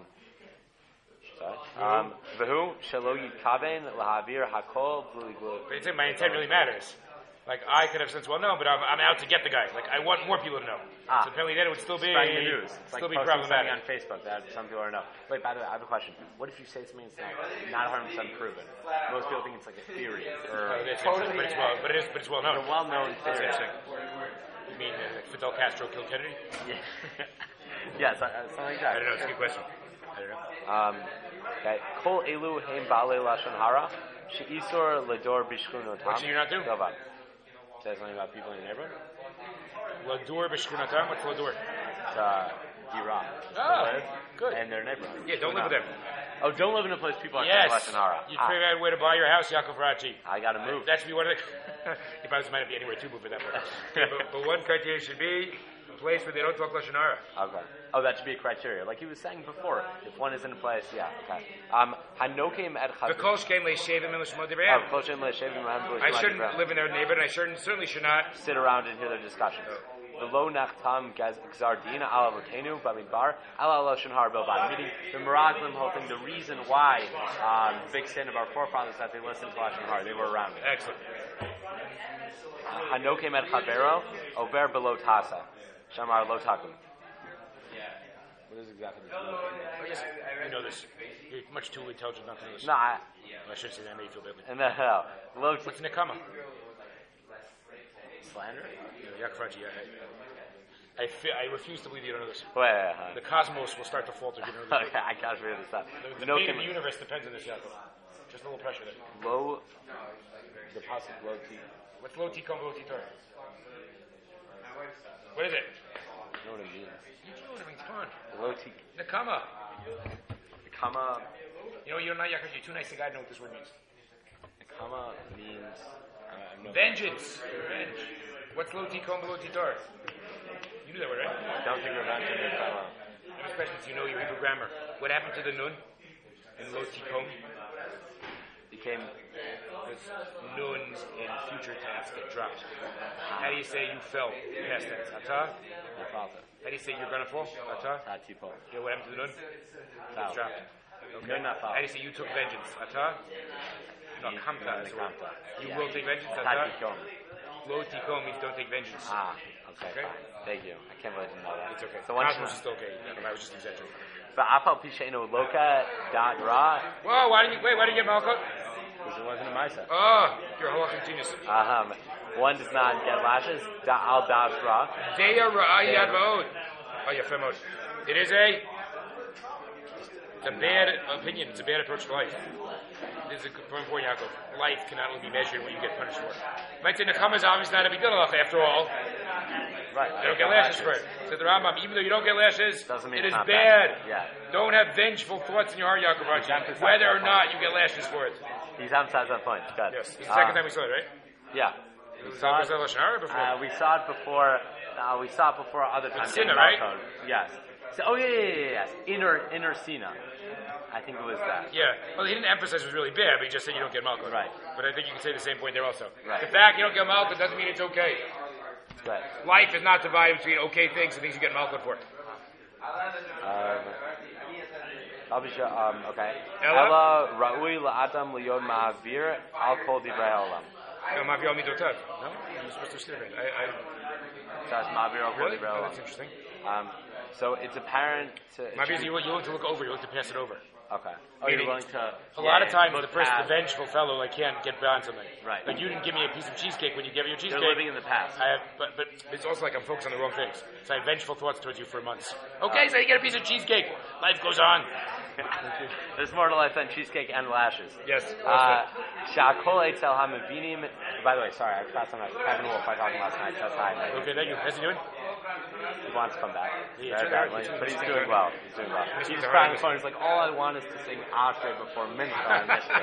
Um, V'hu shelo yitkaven lahavir hakol b'li b'li. But it's in my intent really matters. Like I could have said, well, no, but I'm, I'm out to get the guy. Like I want more people to know. Ah, so apparently then it would still be spreading the news. It's still like be problematic on Facebook that some people already know. Wait, by the way, I have a question. What if you say something that's not not one hundred percent proven? Most people think it's like a theory or oh, it's totally, but it's well, but it is, but it's well known. It's a well-known theory. You mean uh, like Fidel Castro killed Kennedy? Yeah. Yes, uh, something like that. I don't know. It's a good question. I don't know. Um, Okay. Kol elu heim bale lashon hara She'isor ledor bishchunotam. What should you not do? Go on. Say something about people in your neighborhood. Ladur b'shkunatam. What's ladur? It's uh, Gira. Oh, good. And their neighborhood. Yeah, don't live with them. Oh, don't live in a place people are Yes. less than Hara. You Ah, figure out a way to buy your house, Yaakov Rachi. I gotta move. That should be one of the. Your house might not be anywhere to move for that one. Yeah, but, but one criteria should be a place where they don't talk lashon hara. Okay. Oh, that should be a criteria. Like he was saying before. If one is in a place, yeah, okay. Um, Hanokim et The Chav. kol shkein le'shevim and l'shmod Oh, divrei. Koshem le'shevim v'hem I b'shmad shouldn't divrei. live in their neighborhood, and I shouldn't, certainly should not. Sit around and hear their discussions. The lo nachtam gzardina ala avotenu bamidbar ala lashon hara bilbad. Meaning the Meraglim holding the reason why um, the big sin of our forefathers that they listened to lashon hara. They were around it. Excellent. Hanokim et Chavero over below tasa. Shamar lo takum. What is exactly this? I guess you know this. You're much too intelligent not to know this. No, I, I shouldn't say that. Made you feel badly. and the hell. Lo t- What's nekama? slander? Yeah, Yaakov Rachi. I, I, fe- I refuse to believe you don't know this. Wait, wait, wait. The cosmos will start to falter if you don't know this. Okay, I can't figure this out. The, the No fate of kim- the universe depends on this, Yaakov. Just a little pressure there. Low, the pasuk low t. What's low t come, low t tar? What is it? You know what it means? You know what it means. Come on. Low t. Nekama. The kama, You know, you're not Yaakov. You're too nice a guy to know what this word means. the kama means. Uh, no, Vengeance. Revenge. What's low t come, low t tar? You knew that word, right? I don't think revenge is kama. Especially if you know your Hebrew grammar. What happened to the nun in low t come? Became Because nuns in future tense get dropped. How do you say you fell? Past tense. Ata? my father. How do you say you're gonna fall? Ata? Tatipo. You know what happened to the nun? Foul. Gets dropped. No, not foul. How do you say you took vengeance? Ata? No, You- kamta is the word. kamta. You Yeah. will take vengeance? Ata? Tatikom. Lo tikom means don't take vengeance. Ah, okay, Okay. fine. Thank you. I can't believe I didn't know that. It's okay. So one Cosmos is still okay. I was just exaggerating. But Afal Pishainu Loka dot ra Whoa, why didn't you, wait, why did you get Malkut? because it wasn't a Misa. Oh, you're a halachic genius. Um, one does not get lashes. Da al dash ra. Deya ra'ayi yad va'od. Oh, yeah, fair mode. It is a, it's a bad opinion. It's a bad approach to life. This is a good point, Yaakov. Life cannot only be measured what you get punished for. You might say Nekama is obviously not a big deal after all. Right. You don't get lashes for it. Said the Rambam, even though you don't get lashes, Doesn't mean it it's is not bad. bad. Yeah. Don't have vengeful thoughts in your heart, Yaakov Rachi, emphasized whether that or not you get lashes for it. He's emphasized that point. Good. Yes. It's the Uh, second time we saw it, right? Yeah. We We saw saw, it it, Lashon Hara before. uh, we saw it before. Uh, we saw it before other times. Sina, in right? Malkon. Yes. So, oh yeah, yeah, yeah, yeah, yes. Inner inner Sina. I think it was that. Yeah. Well, he didn't emphasize it was really bad, but he just said you don't get Malkut. Right. But I think you can say the same point there also. Right. The fact you don't get Malkut doesn't mean it's okay. It's good. Life is not divided between okay things and things you get Malkut for. Um, Abisha, um, okay. Ella? Ella Ra'ui La'adam Liyod Ma'avir Al Kol Divrei Olam. No, Maviyal Midotav. No? You're supposed to steer it. I, I, So that's Ma'avir Al Kol really? Divrei Oh, Olam. that's interesting. Um, so it's apparent to. it Maviyal, should- you're willing to look over, you're willing to pass it over. Okay. Oh, Meaning, you're willing to. A yeah, lot of times, look the person, the past- vengeful fellow, like can't get beyond something. Right. Like you didn't give me a piece of cheesecake when you gave me your They're cheesecake. living in the past. I have, but but it's also like I'm focused on the wrong things. So I have vengeful thoughts towards you for months. Okay, so you get a piece of cheesecake. Life goes on. There's more to life than cheesecake and lashes. Yes. Uh, Sha'akol Eitzel Hamavinim. By the way, sorry, I forgot something. Kevin Wolf, I talked last night. Says hi. Okay, thank you. How's he doing? He wants to come back. Yeah, Very check it out. badly, Check but it he's out. doing well. He's doing well. He's He's doing crying on well. the phone. He's like, all I want is to sing Ashrei before Mincha in Michigan.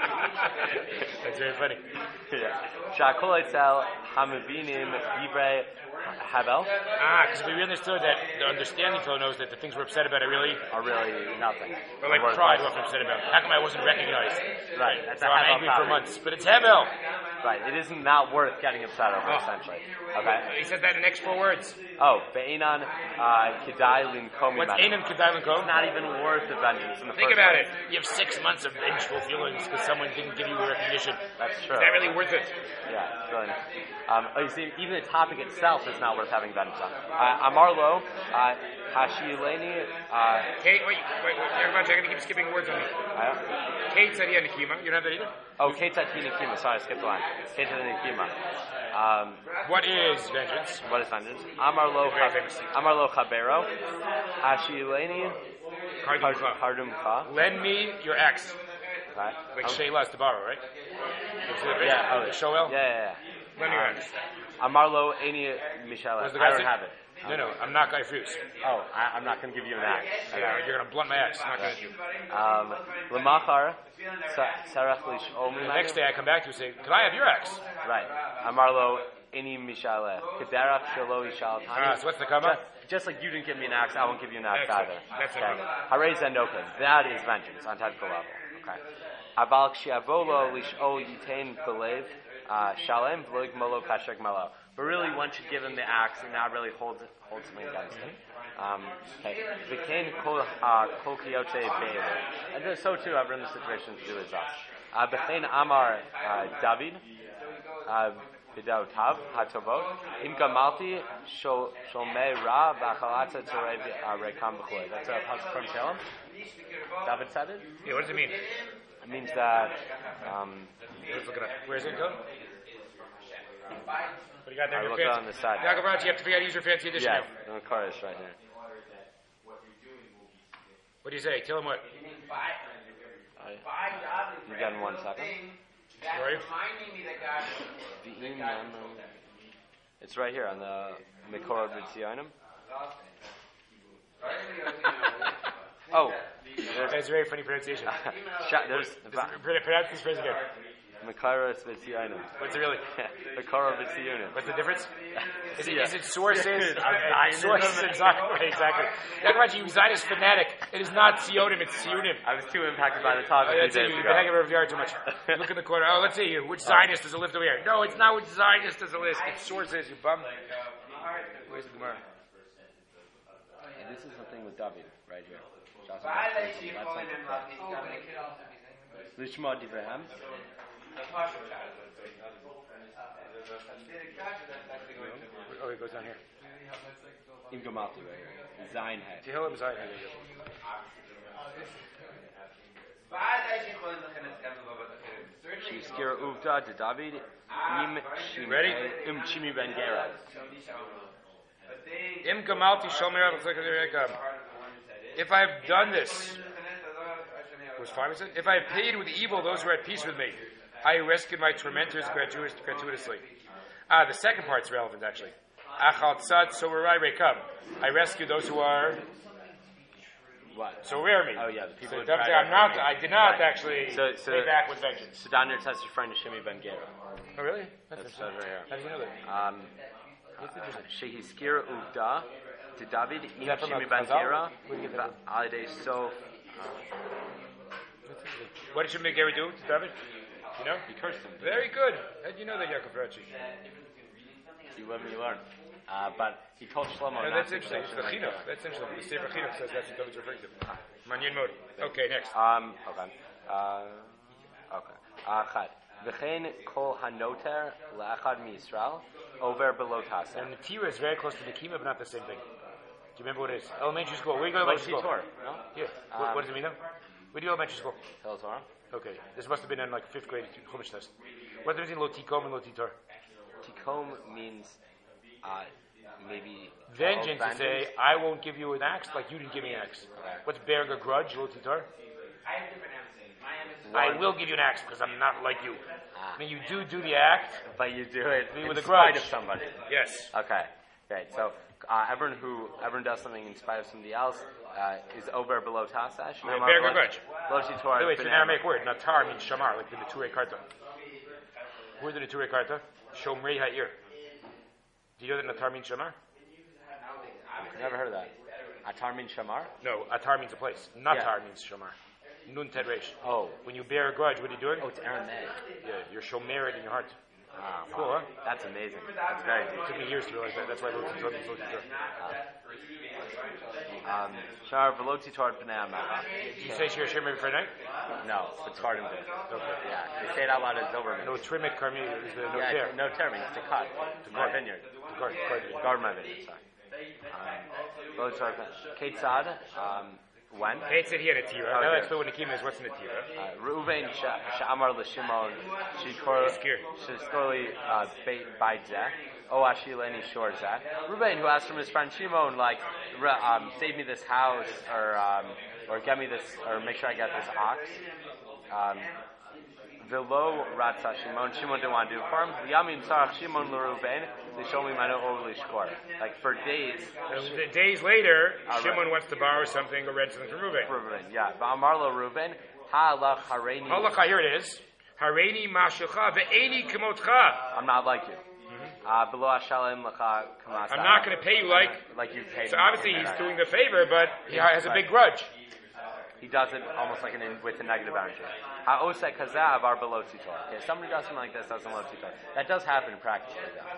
That's very funny. Yeah. Sha'akol Eitzel Hamavinim Divrei Havel Ah, because we understood that the understanding fellow knows that the things we're upset about are really, are really nothing. or like Worth pride, less. what we're upset about. How come I wasn't recognized? Right. That's So a I'm Havel angry for topic. months. But it's Hevel. Right. It is not worth getting upset over, Oh. essentially. Okay. He says that in the next four words. Oh, Be'inan uh, Kedai Linkomi. What's Manu. Einan Kedai Linkom? It's not even worth the vengeance in the Think first about place. it. You have six months of vengeful feelings because someone didn't give you a recognition. That's true. Is that really worth it? Yeah, it's really nice. Um, oh, you see, even the topic itself is not worth having vengeance on. Uh, Amar Lo, uh, Hashileni, uh, Kate, wait, wait, wait. Everybody, I'm going to keep skipping words on me. uh, Kate said, yeah, Nikima. You don't have that either? oh, Keitatina Kima, sorry, I skipped the line. Keitatina Kima. Um, What is vengeance? what is vengeance? Amar Lo, Very famous. Amar Lo Chabero, Hashileni, Kardumcha. Kardumcha. Lend me your ex. Okay. Like Um, Shayla's to borrow, right? Yeah. Oh, Shoel? Yeah, yeah, yeah. Let me Um, understand. Amarlo Eni Michelle. What's the I guy don't say? have it. No, no, I'm not going to refuse. Oh, I, I'm not going to give you an axe. Yeah, you're going to blunt my axe. I'm not going to do. Um, Lamachar, Sarach Lish The next day I come back to you and say, "Can I have your axe?" Right. Amarlo Ini Mishale. Kedarach Shalo Ishal Ah, so what's the come up? Just, just like you didn't give me an axe, I won't give you an axe Excellent. either. That's okay. okay. Hare Zendoken. That is vengeance on technical level. Okay. Aval Kshiavolo Lishol Yitain Belev Shalem Vlog Molo Kashek Malo. But really, one should give him the axe and not really hold hold something against him. Um, okay. V'kein kol kol kiyote be'ele. And then- so too, I've run the situation to do as us. Uh, V'kein Amar uh, David. Uh, Tav hatovot im gamalti shol sholmei ra v'achalata tzorei rekam b'choy. That's a pasuk from Shalom. David said it. Yeah, what does it mean? It means that. Um, Let's look it up. Where's it go? What do you got there? I Your look fancy- on the side. Yaakov Rav, you have to figure out to use your fancy edition Yeah, now. the car is right here. What do you say? Tell him what. I, you got in one second. Sorry? The email. It's right here on the Mikor B'Tzionim. Oh, That's a very funny pronunciation. Sha- there's Just pr- Pronounce this phrase again. Mikor B'Tzionim. What's it really? Mikor B'Tzionim. What's the difference? Is it, Yeah. is it sources? It's Uh, Zionism. sources, exactly. exactly. Yaakov Rav, you Zionist fanatic. It is not Sionim, it's Sionim. I was too impacted by the topic Oh, two that's it. days You've ago. been hanging over the yard too much. You look in the corner. Oh, let's see you. Which Zionist does it lift over here? No, it's not which Zionist does it list. It's sources, you bum. Where's the Gemara? And this is the thing with David right here. Lishma Divrahem. Oh, it goes down here. Im Gamalti right here. Zion head. Tehillim Zion. Shizkir Uvda to David. Im Shimi. Ready? Im Shimi Ben Gera. Im Gamalti Shomer Rekam. If I have done this, was five percent? If I have paid with evil those who are at peace with me, I rescued my tormentors gratuitous, gratuitously. Ah, the second part's relevant actually. Achal tzad soverai rekam. I rescued those who are What? so rare me. Oh yeah, the people So who don't tried say out I'm not. for me. I did not Right. actually So- so- pay back with vengeance. So down there it says referring to Shimi Ben Gera. Oh really? That's That's said right here. How did you know that? Um, Shehiskir Uvda to David. Im that from a Shimi Ben Chazal? Gera. Where did you get that Alidei So. What did Shimon Geri do to David? You know? He cursed him. Very good. How did you know that, Yaakov Rachi? You live and you learn. Uh, but he told Shlomo No, not that's to interesting. It's say the something chinuch. like That's interesting. The Sefer Chinuch says that's what David's referring to. Manyan mode. Okay, next. that. Um, okay. Uh, okay. Achad. V'chein kol hanoter le'achad miYisrael over below tasa. And the Tira is very close to the Kima, but not the same thing. Do you remember what it is? Elementary school. Where do you go to elementary school? Torah, no? Yeah. What, what does it mean now? Where do you go to elementary school? Tell Torah. Okay. This must have been in like fifth grade Chumash test. What's the difference between Lo Tikom and Lo Titor? Tikom means uh, maybe Vengeance oh, to say, I won't give you an axe like you didn't give me an axe. What's bearing a grudge, Lo Titor? I will give you an axe because I'm not like you. Ah. I mean, you do do the act, but you do it Me in with a spite grudge. of somebody. Yes. Okay. Great. So uh, everyone who everyone does something in spite of somebody else uh, is over below tasash. Yeah, bear a grudge. Lo Titor. By the way, it's an Aramaic word. Natar means shamar, like the Neturei Karta. Where's the Neturei Karta? Shomrei Ha'ir. Do you know that Natar means shamar? I've never heard of that. Atar means shamar. No, Atar means a place. Natar Yeah. means shamar. Nun Ted Reish. Oh. When you bear a grudge, what are you doing? Oh, it's Aramaic. Yeah, you're shomer it in your heart. Ah, Cool, wow. huh? That's amazing. That's very It deep. took me years to realize that. That's why I wrote Titor means Lo Titor. Um, Shar v'lo titor b'nei ha'melech. Did you say Shir Hashem every Friday night? No, it's hard to do. Okay. Yeah, they say it out loud as Doberman. No trimet karmi is the no yeah, tear. it's- no tear means to cut. To my cut. vineyard. To guard, guard the- Guard my vineyard, sorry. Um, v'lo titor b'nei- Kate Saad, um, when? Hey, it said here Natira. Oh, Now yeah. let's put what Nakim is. What's Natira? Uh, Reuven sh- sh'amar l'Shimon shikor sh'skorli uh, beit bait zeh o ashileni shor zeh. Reuven, who asked from his friend Shimon, like, re- um, save me this house, or um, or get me this, or make sure I get this ox. um, Velo Ratza Shimon, Shimon didn't want to do it for him. Yamin Sarach Shimon L'Ruven, they show me Mano Overly Shkor. Like for days. And days later, Uh, Shimon right. wants to borrow something or rent something from Reuven. Reuven, yeah. V'amar lo Reuven, ha'alach hareini. Halacha, here it is. Hareini mashecha ve'eni kamotcha. I'm not like you. Uh, below Hashalem lecha kamasa. I'm not going to pay you like. Like you paid. So me. obviously he's doing the favor, but he has a big grudge. He does it almost like an in, with a negative energy. Ha'osek hazav are below tzitor. Okay, somebody does something like this, does something below tzitor. That does happen in practice. Like that.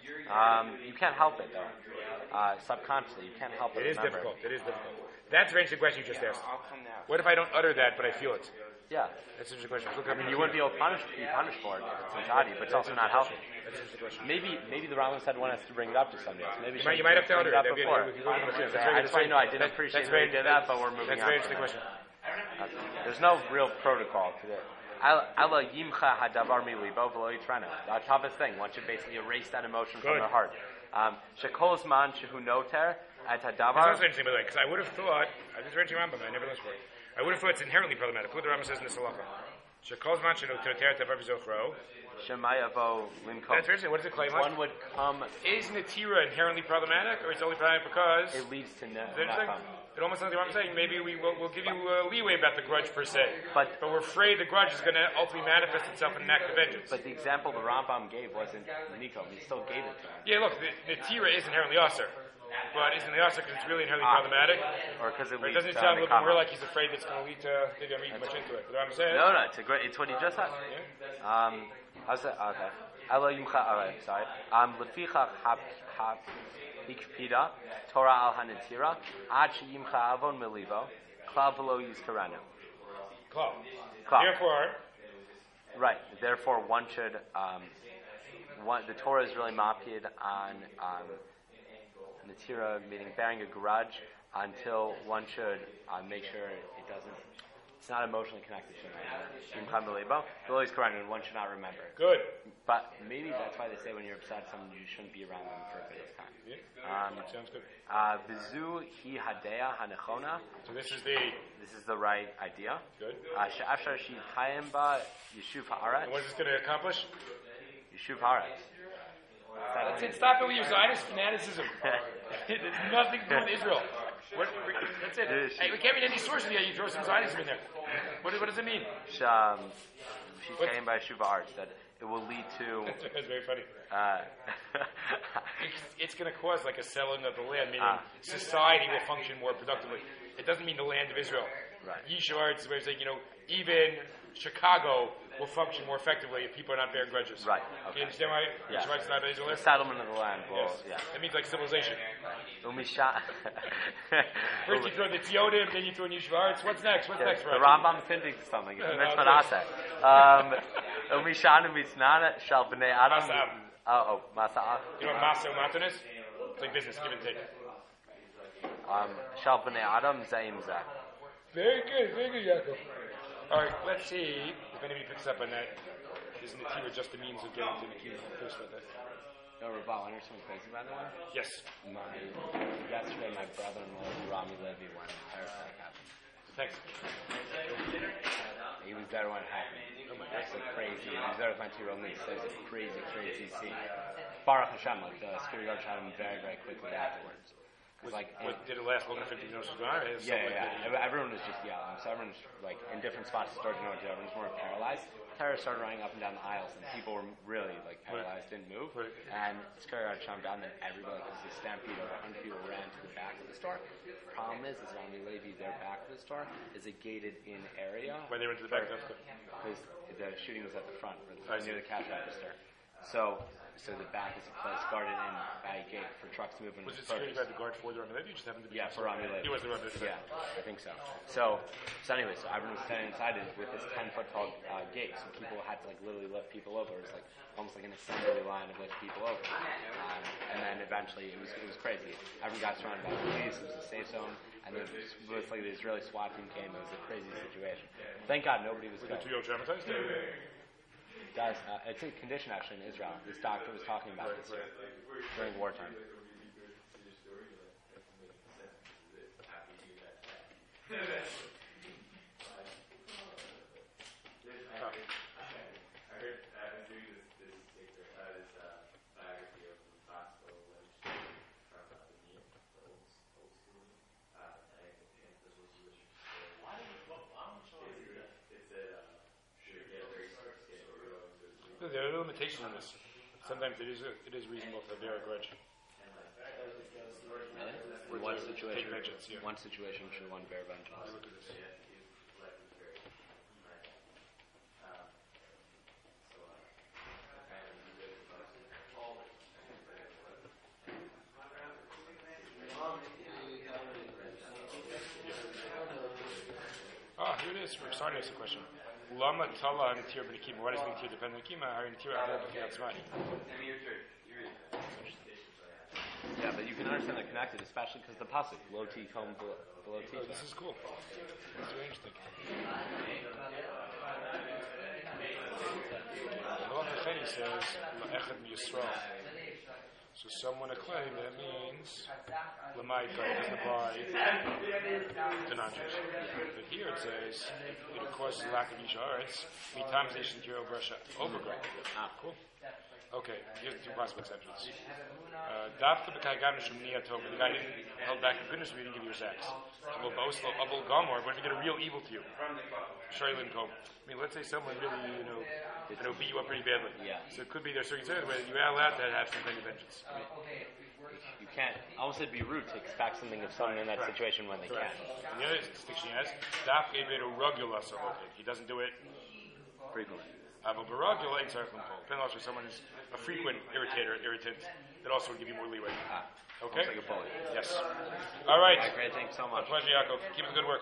Um, you can't help it though. Uh, subconsciously, you can't help it. It is remember. difficult. It is difficult. That's very interesting question you just asked. What if I don't utter that, but I feel it? Yeah. That's an interesting question. Look I up mean, in you the wouldn't be able to punish, be punished for it if it's inside you, but it's also not healthy. That's an interesting question. Maybe, maybe the Rambam said one has to bring it up to somebody else. Maybe You might, you might have to bring utter it up it. That'd be- before. we can go to the question. That's I very just want you to know I didn't That's- appreciate that's that very- you did that, but we're moving That's a on. very interesting question. Uh, There's no real protocol to it. Ela yimcha hadavar milibo v'lo yitrena. The toughest thing. One should basically erase that emotion from Good. their heart. Um, Shekol zman shehu noter at That's hadavar. also interesting, by the way, because I would have thought, I just read your Rambam, I never listened for it. I would have thought it's inherently problematic. Look what the Rambam says in this halacha. Shekol zman shenu toteret avav zochro. Shemayavo limkom. That's interesting. What does it claim? Like? One would come. Is Natira inherently problematic, or is it only problematic because? It leads to no. Is that interesting? It almost sounds like what I'm saying. Maybe we will we'll give you uh, leeway about the grudge per se, But- but we're afraid the grudge is going to ultimately manifest itself in an act of vengeance. But the example the Rambam gave wasn't Nico. He still gave it to him. Yeah, look, the, the tira is inherently aser, but isn't the aser because it's really inherently Ah. problematic? Or because it Or leads doesn't to it sound a little bit Nikama. more like he's afraid it's going to lead to? Maybe I'm reading much into it. But I'm saying. No, no, it's a great. It's what he just said. Um, how's that? Okay. Elo yimcha. Alright, sorry. Um, lefichach hap hap ikpida Torah al hanetira ad sheyimcha avon melivo klal v'lo yizkaranu. Klal. Klal. Therefore, Right. Therefore, one should. Um, one, the Torah is really mapid on um, netira, meaning bearing a grudge, until one should uh, make sure it doesn't. It's not emotionally connected to him. And one should not remember it. good. But maybe that's why they say when you're upset, someone you shouldn't be around them for a bit of time. Um, Sounds good. uh, Vizu hi hadea hanechona. So this is the This is the right idea. good. Uh, She'afshar shi chayim ba yishuv haaretz. And what is this going to accomplish? Yishuv haaretz. That's it. Stop it with your Zionist fanaticism. It has nothing to do with Israel. What, that's it. Hey, we can't read any source in here. You throw some Zionism in there. What, what does it mean? Sh- um, She's chayim ba yishuv haaretz. That it will lead to. That's very funny. Uh, It's, it's going to cause like a selling of the land, meaning Ah. society will function more productively. It doesn't mean the land of Israel. Right. Yishar, it's where it's like, you know, even Chicago will function more effectively if people are not bearing grudges. Right. Do Okay. you understand why Yeah. Yishar is not Israel? The settlement of the land. Well, Yes. yeah. That means like civilization. Umisha. First you throw the Tziodim, then you throw in Yishvar. What's next? What's Yeah, next, the right? Rambam's hinting to something. It's a Uh, mitzvah okay. aseh. Um, Umishanu mitznana shal b'nei adam. Masa'am. Oh, oh, masa'am. You know what Masa Matan is? It's like business, give and take. Um, shal b'nei adam zeim zeh. Very good, very good, Yaakov. All right, let's see if anybody picks up on that. Is Nativa just a means of getting to Nativa? First about that. No, Rabal, I understand crazy by the way. Yes. My, yesterday, my brother-in-law, Rami Levy, went to Paris that happened. Thanks. He was there when it happened. Oh my God. It's like crazy. He was there with my two-year-old niece. So it was a crazy, crazy scene. Baruch Hashem, like the security guard shot him very, very quickly afterwards. Was, like, was, did it last longer than fifteen minutes? Was gone? Or is it Yeah, something yeah, like yeah. that? Everyone was just yelling. So everyone's like in different spots. It started to know everyone's more paralyzed. Terrorists started running up and down the aisles, and people were really like paralyzed, didn't move. Right. And the security guard shot down, and everybody, like, it was a stampede. Over one hundred people ran to the back of the store. The problem is, is Rami Levy, their back of the store is a gated-in area. Why they went to the back? That's good. Because the shooting was at the front, I near see. the cash register. So, so the back is a place guarded in by a gate for trucks to move in. Was with it security produce. guard the guard for the Rami Levy? You just happened to be. Yeah, for Rami Levy. He was the Rami Levy. Yeah, I think so. So, so anyway, so everyone was standing inside it with this ten foot tall uh, gate, so people had to like literally lift people over. It was like almost like an assembly line of lift people over. Um, and then eventually, it was it was crazy. Everyone got surrounded by police. It was a safe zone, and then it was like the Israeli SWAT team came. It was a crazy situation. Thank God nobody was Was the killed. two-year-old traumatized? Guys, uh, it's a condition actually in Israel. This doctor was talking about this during wartime. sometimes there are limitations in this. Sometimes it is it is reasonable to bear a grudge. In one situation, take vengeance, yeah. one situation should one bear vengeance. Look at this. Ah, here it is. We're starting with a question. Lama tala nitir b'nikima. Why does nitir depend on nikima? Are nitir achar b'fiat tzmai? Yeah, but you can understand they're connected, especially because the pasuk lo tikom below Oh, this is cool. That's very interesting. Noach Hacheni says la'echad miyisrael. So someone a claim that means l'maika doesn't apply to non-Jews. But here it says it causes lack of yisharetz. Mitam nation to overgrow. Ah, cool. Okay, here's the two possible exceptions. Dafka b'kaigan from niyatov, the guy didn't held back the goodness, we didn't give you your sex. Well, both abul gomor, what if he did a real evil to you? Shaylin kom. I mean, let's say someone really, you know, you know, beat you up pretty badly. Yeah. So it could be there circumstances where you're allowed to have some kind of vengeance. I mean, you can't. Almost it'd be rude to expect something of someone in that Correct. situation when they Correct. can't. And the other distinction he has, dafka ebedu rugula salokid. He doesn't do it Frequently. But baragula ain't sarchlim pol. Then also someone who's a frequent irritator, irritant, that also would give you more leeway. Ah, Okay? like a bully. Yes. All right. Right, great, thanks so My much. pleasure, Yaakov. Keep up the good work.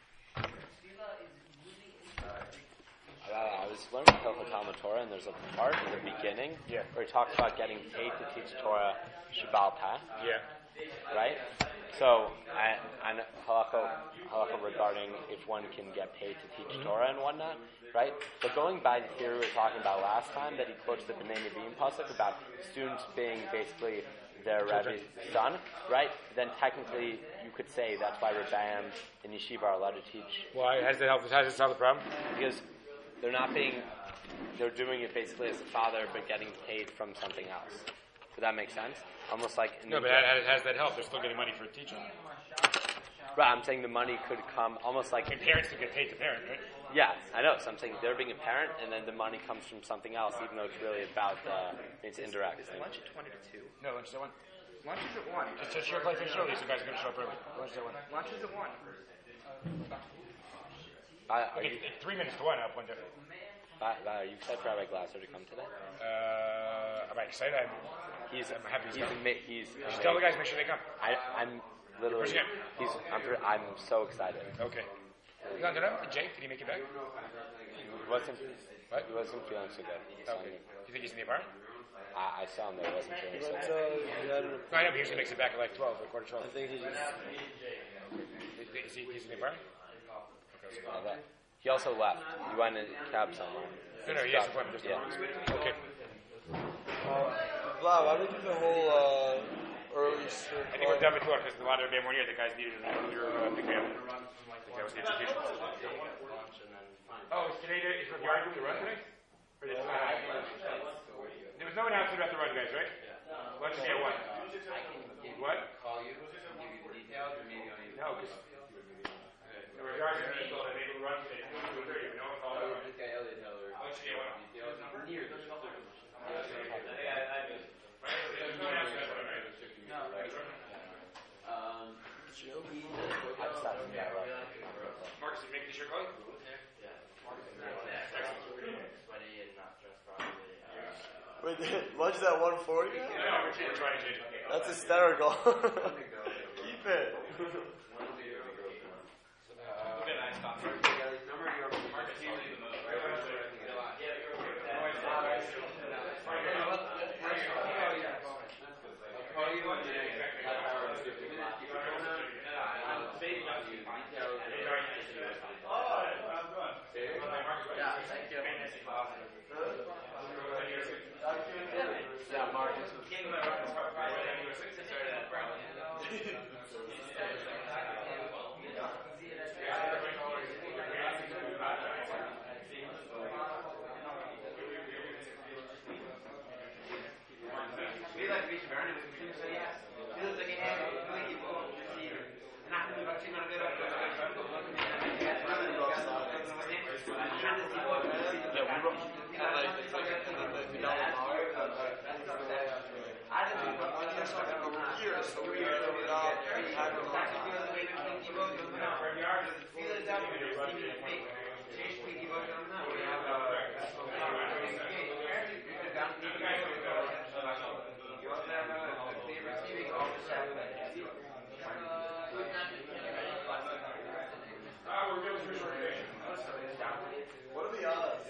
Uh, I was learning Hilchot Talmud Torah, and there's a part in the beginning Yeah. where he talks about getting paid to teach Torah Shabbat Peh, Yeah. right? So, and, and halakha, halakha regarding if one can get paid to teach Mm-hmm. Torah and whatnot, right? But going by the theory we were talking about last time, that he quotes the B'nai Nevi'im pasuk about students being basically their Rebbe's son, right? Then technically you could say that's why Rebbeim and Yeshiva are allowed to teach. Why? Has that helped? Has that solved the problem? Because they're not being, they're doing it basically as a father, but getting paid from something else. Does that make sense? Almost like in No, the- but has, has that helped? They're still getting money for teaching. Right, I'm saying the money could come almost like I mean, parents still get paid to parent, right? yeah, I know. So I'm saying they're being a parent, and then the money comes from something else, even though it's really about the it's indirect. Is lunch at twenty to two? No, lunch is at one. Lunch is at one. Just to show like finish early, so guys are going to show up early. Lunch is at one. Lunch is at one. I, are Okay, you, it's three minutes to one. Up one different. I, I, are you excited for Rabbi Glasser to come today? Uh, am I excited? I'm, He's I'm happy he's he's, coming. ama- he's Just tell the guys, make sure they come. I, I'm literally Where's he at? he's I'm, pre- I'm so excited. Okay. You got to Jake, did he make it back? He wasn't What? he wasn't feeling so good. So Okay. You think he's in the apartment? I, I saw him there. He wasn't feeling so But, good. uh, he had an- No, I know, but he usually makes it back at like twelve, or quarter to twelve. I think he just. Is he, he's in the apartment? Okay, so Uh, that- He also left. He went in a cab somewhere. No, no, he has an appointment just Yeah. Okay. Uh, Vlad, why did you do the whole uh, early shift? I think we're done with work because a lot of them weren't here. The guys needed an earlier uh, big family. I think that was the education. Oh, is today, is the yard doing the run today? Or did there was no announcement about the run, guys, right? Lunch is at one. What? Call you, give you the details, or maybe I'll even. No, because there were yards of people that they would run today. two thirty, but no one called it. This guy Elliot Heller. Lunch is at one. Details near the. Um, I just thought he got right. Marcus, you making the shirt call? Wait, lunch is at one forty? No, we're trying to change it. That's hysterical. Keep it. Yeah, we wrote, And like, it's like, and then the Vidal Lamar, uh, I didn't know, I think something over years, so we were it out, every time of the What are the odds?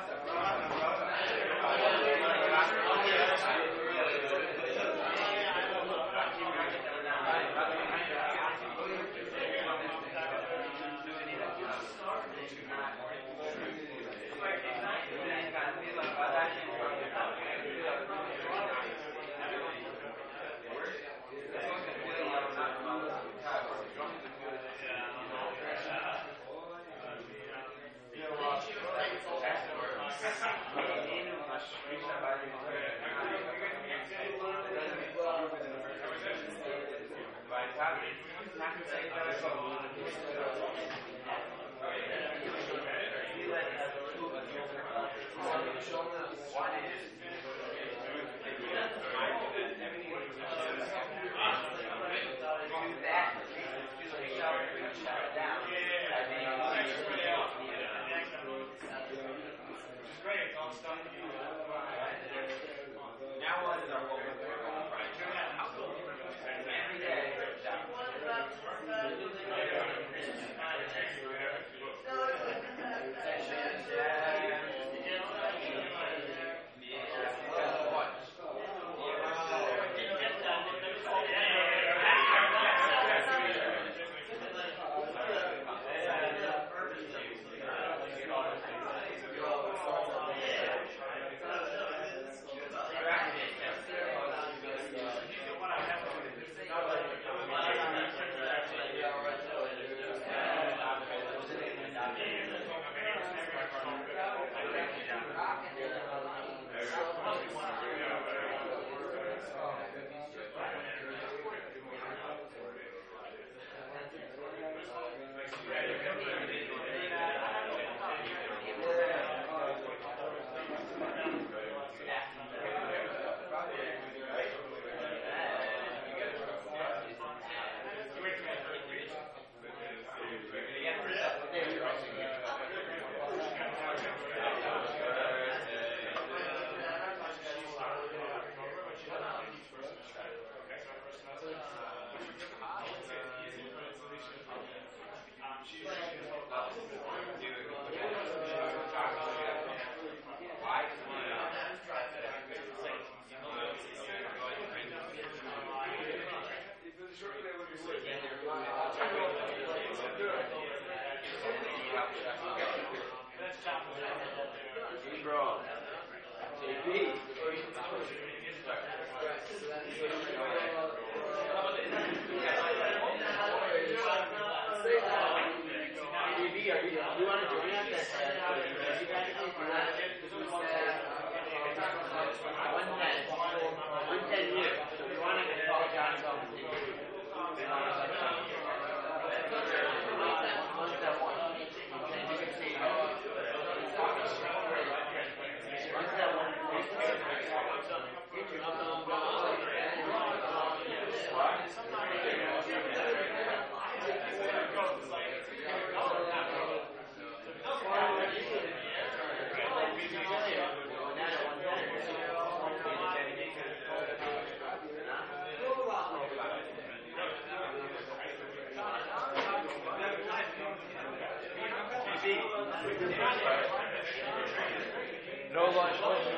No lunch.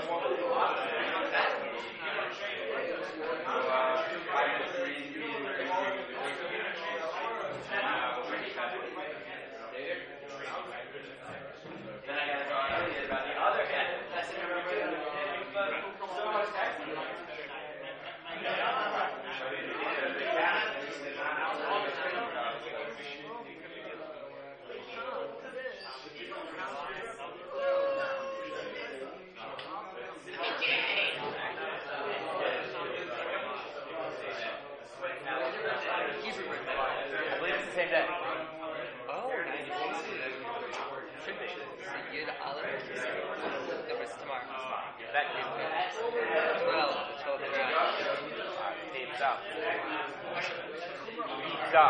I believe it's the same day. Oh, nice. Should be. Yud Aleph. That was tomorrow. Stop. Stop.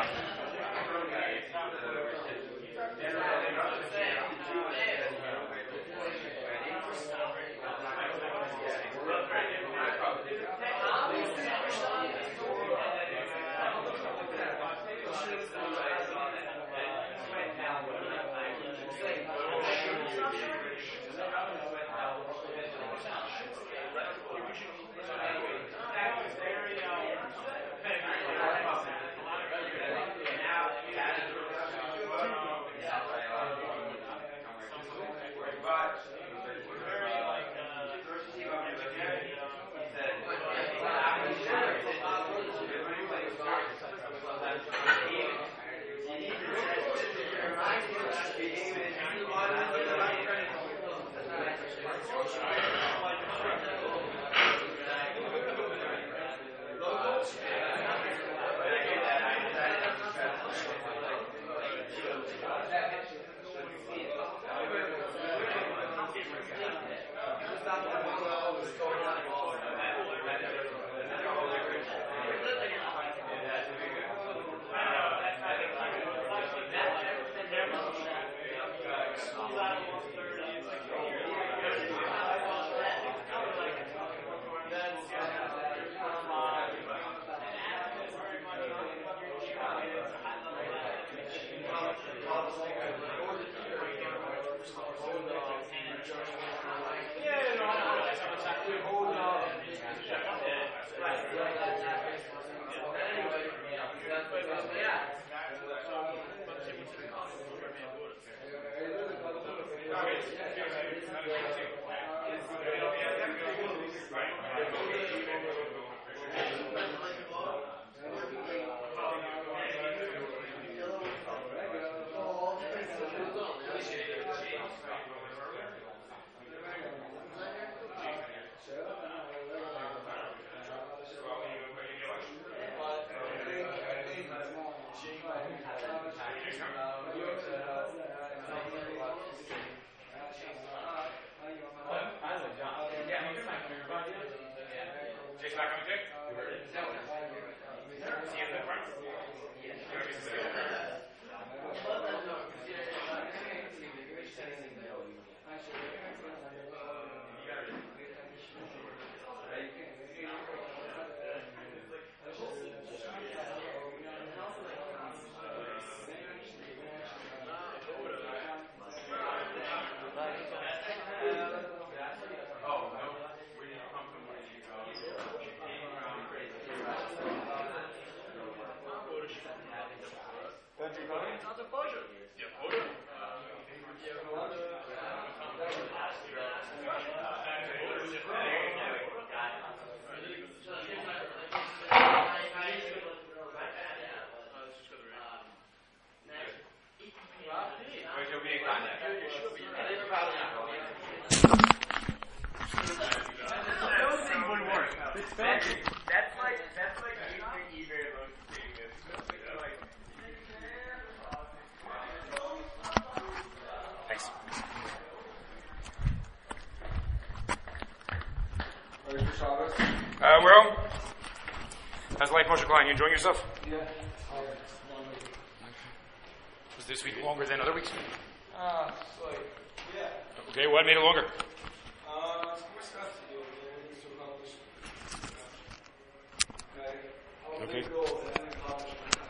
Uh, we're home. How's life, Moshe Klein? You enjoying yourself? Yeah. Was this week longer than other weeks? Uh, so, yeah. Okay, what made it longer? Uh, it's more stuff to do. There needs to accomplish. Okay. I was Okay. okay. Goal, and I didn't accomplish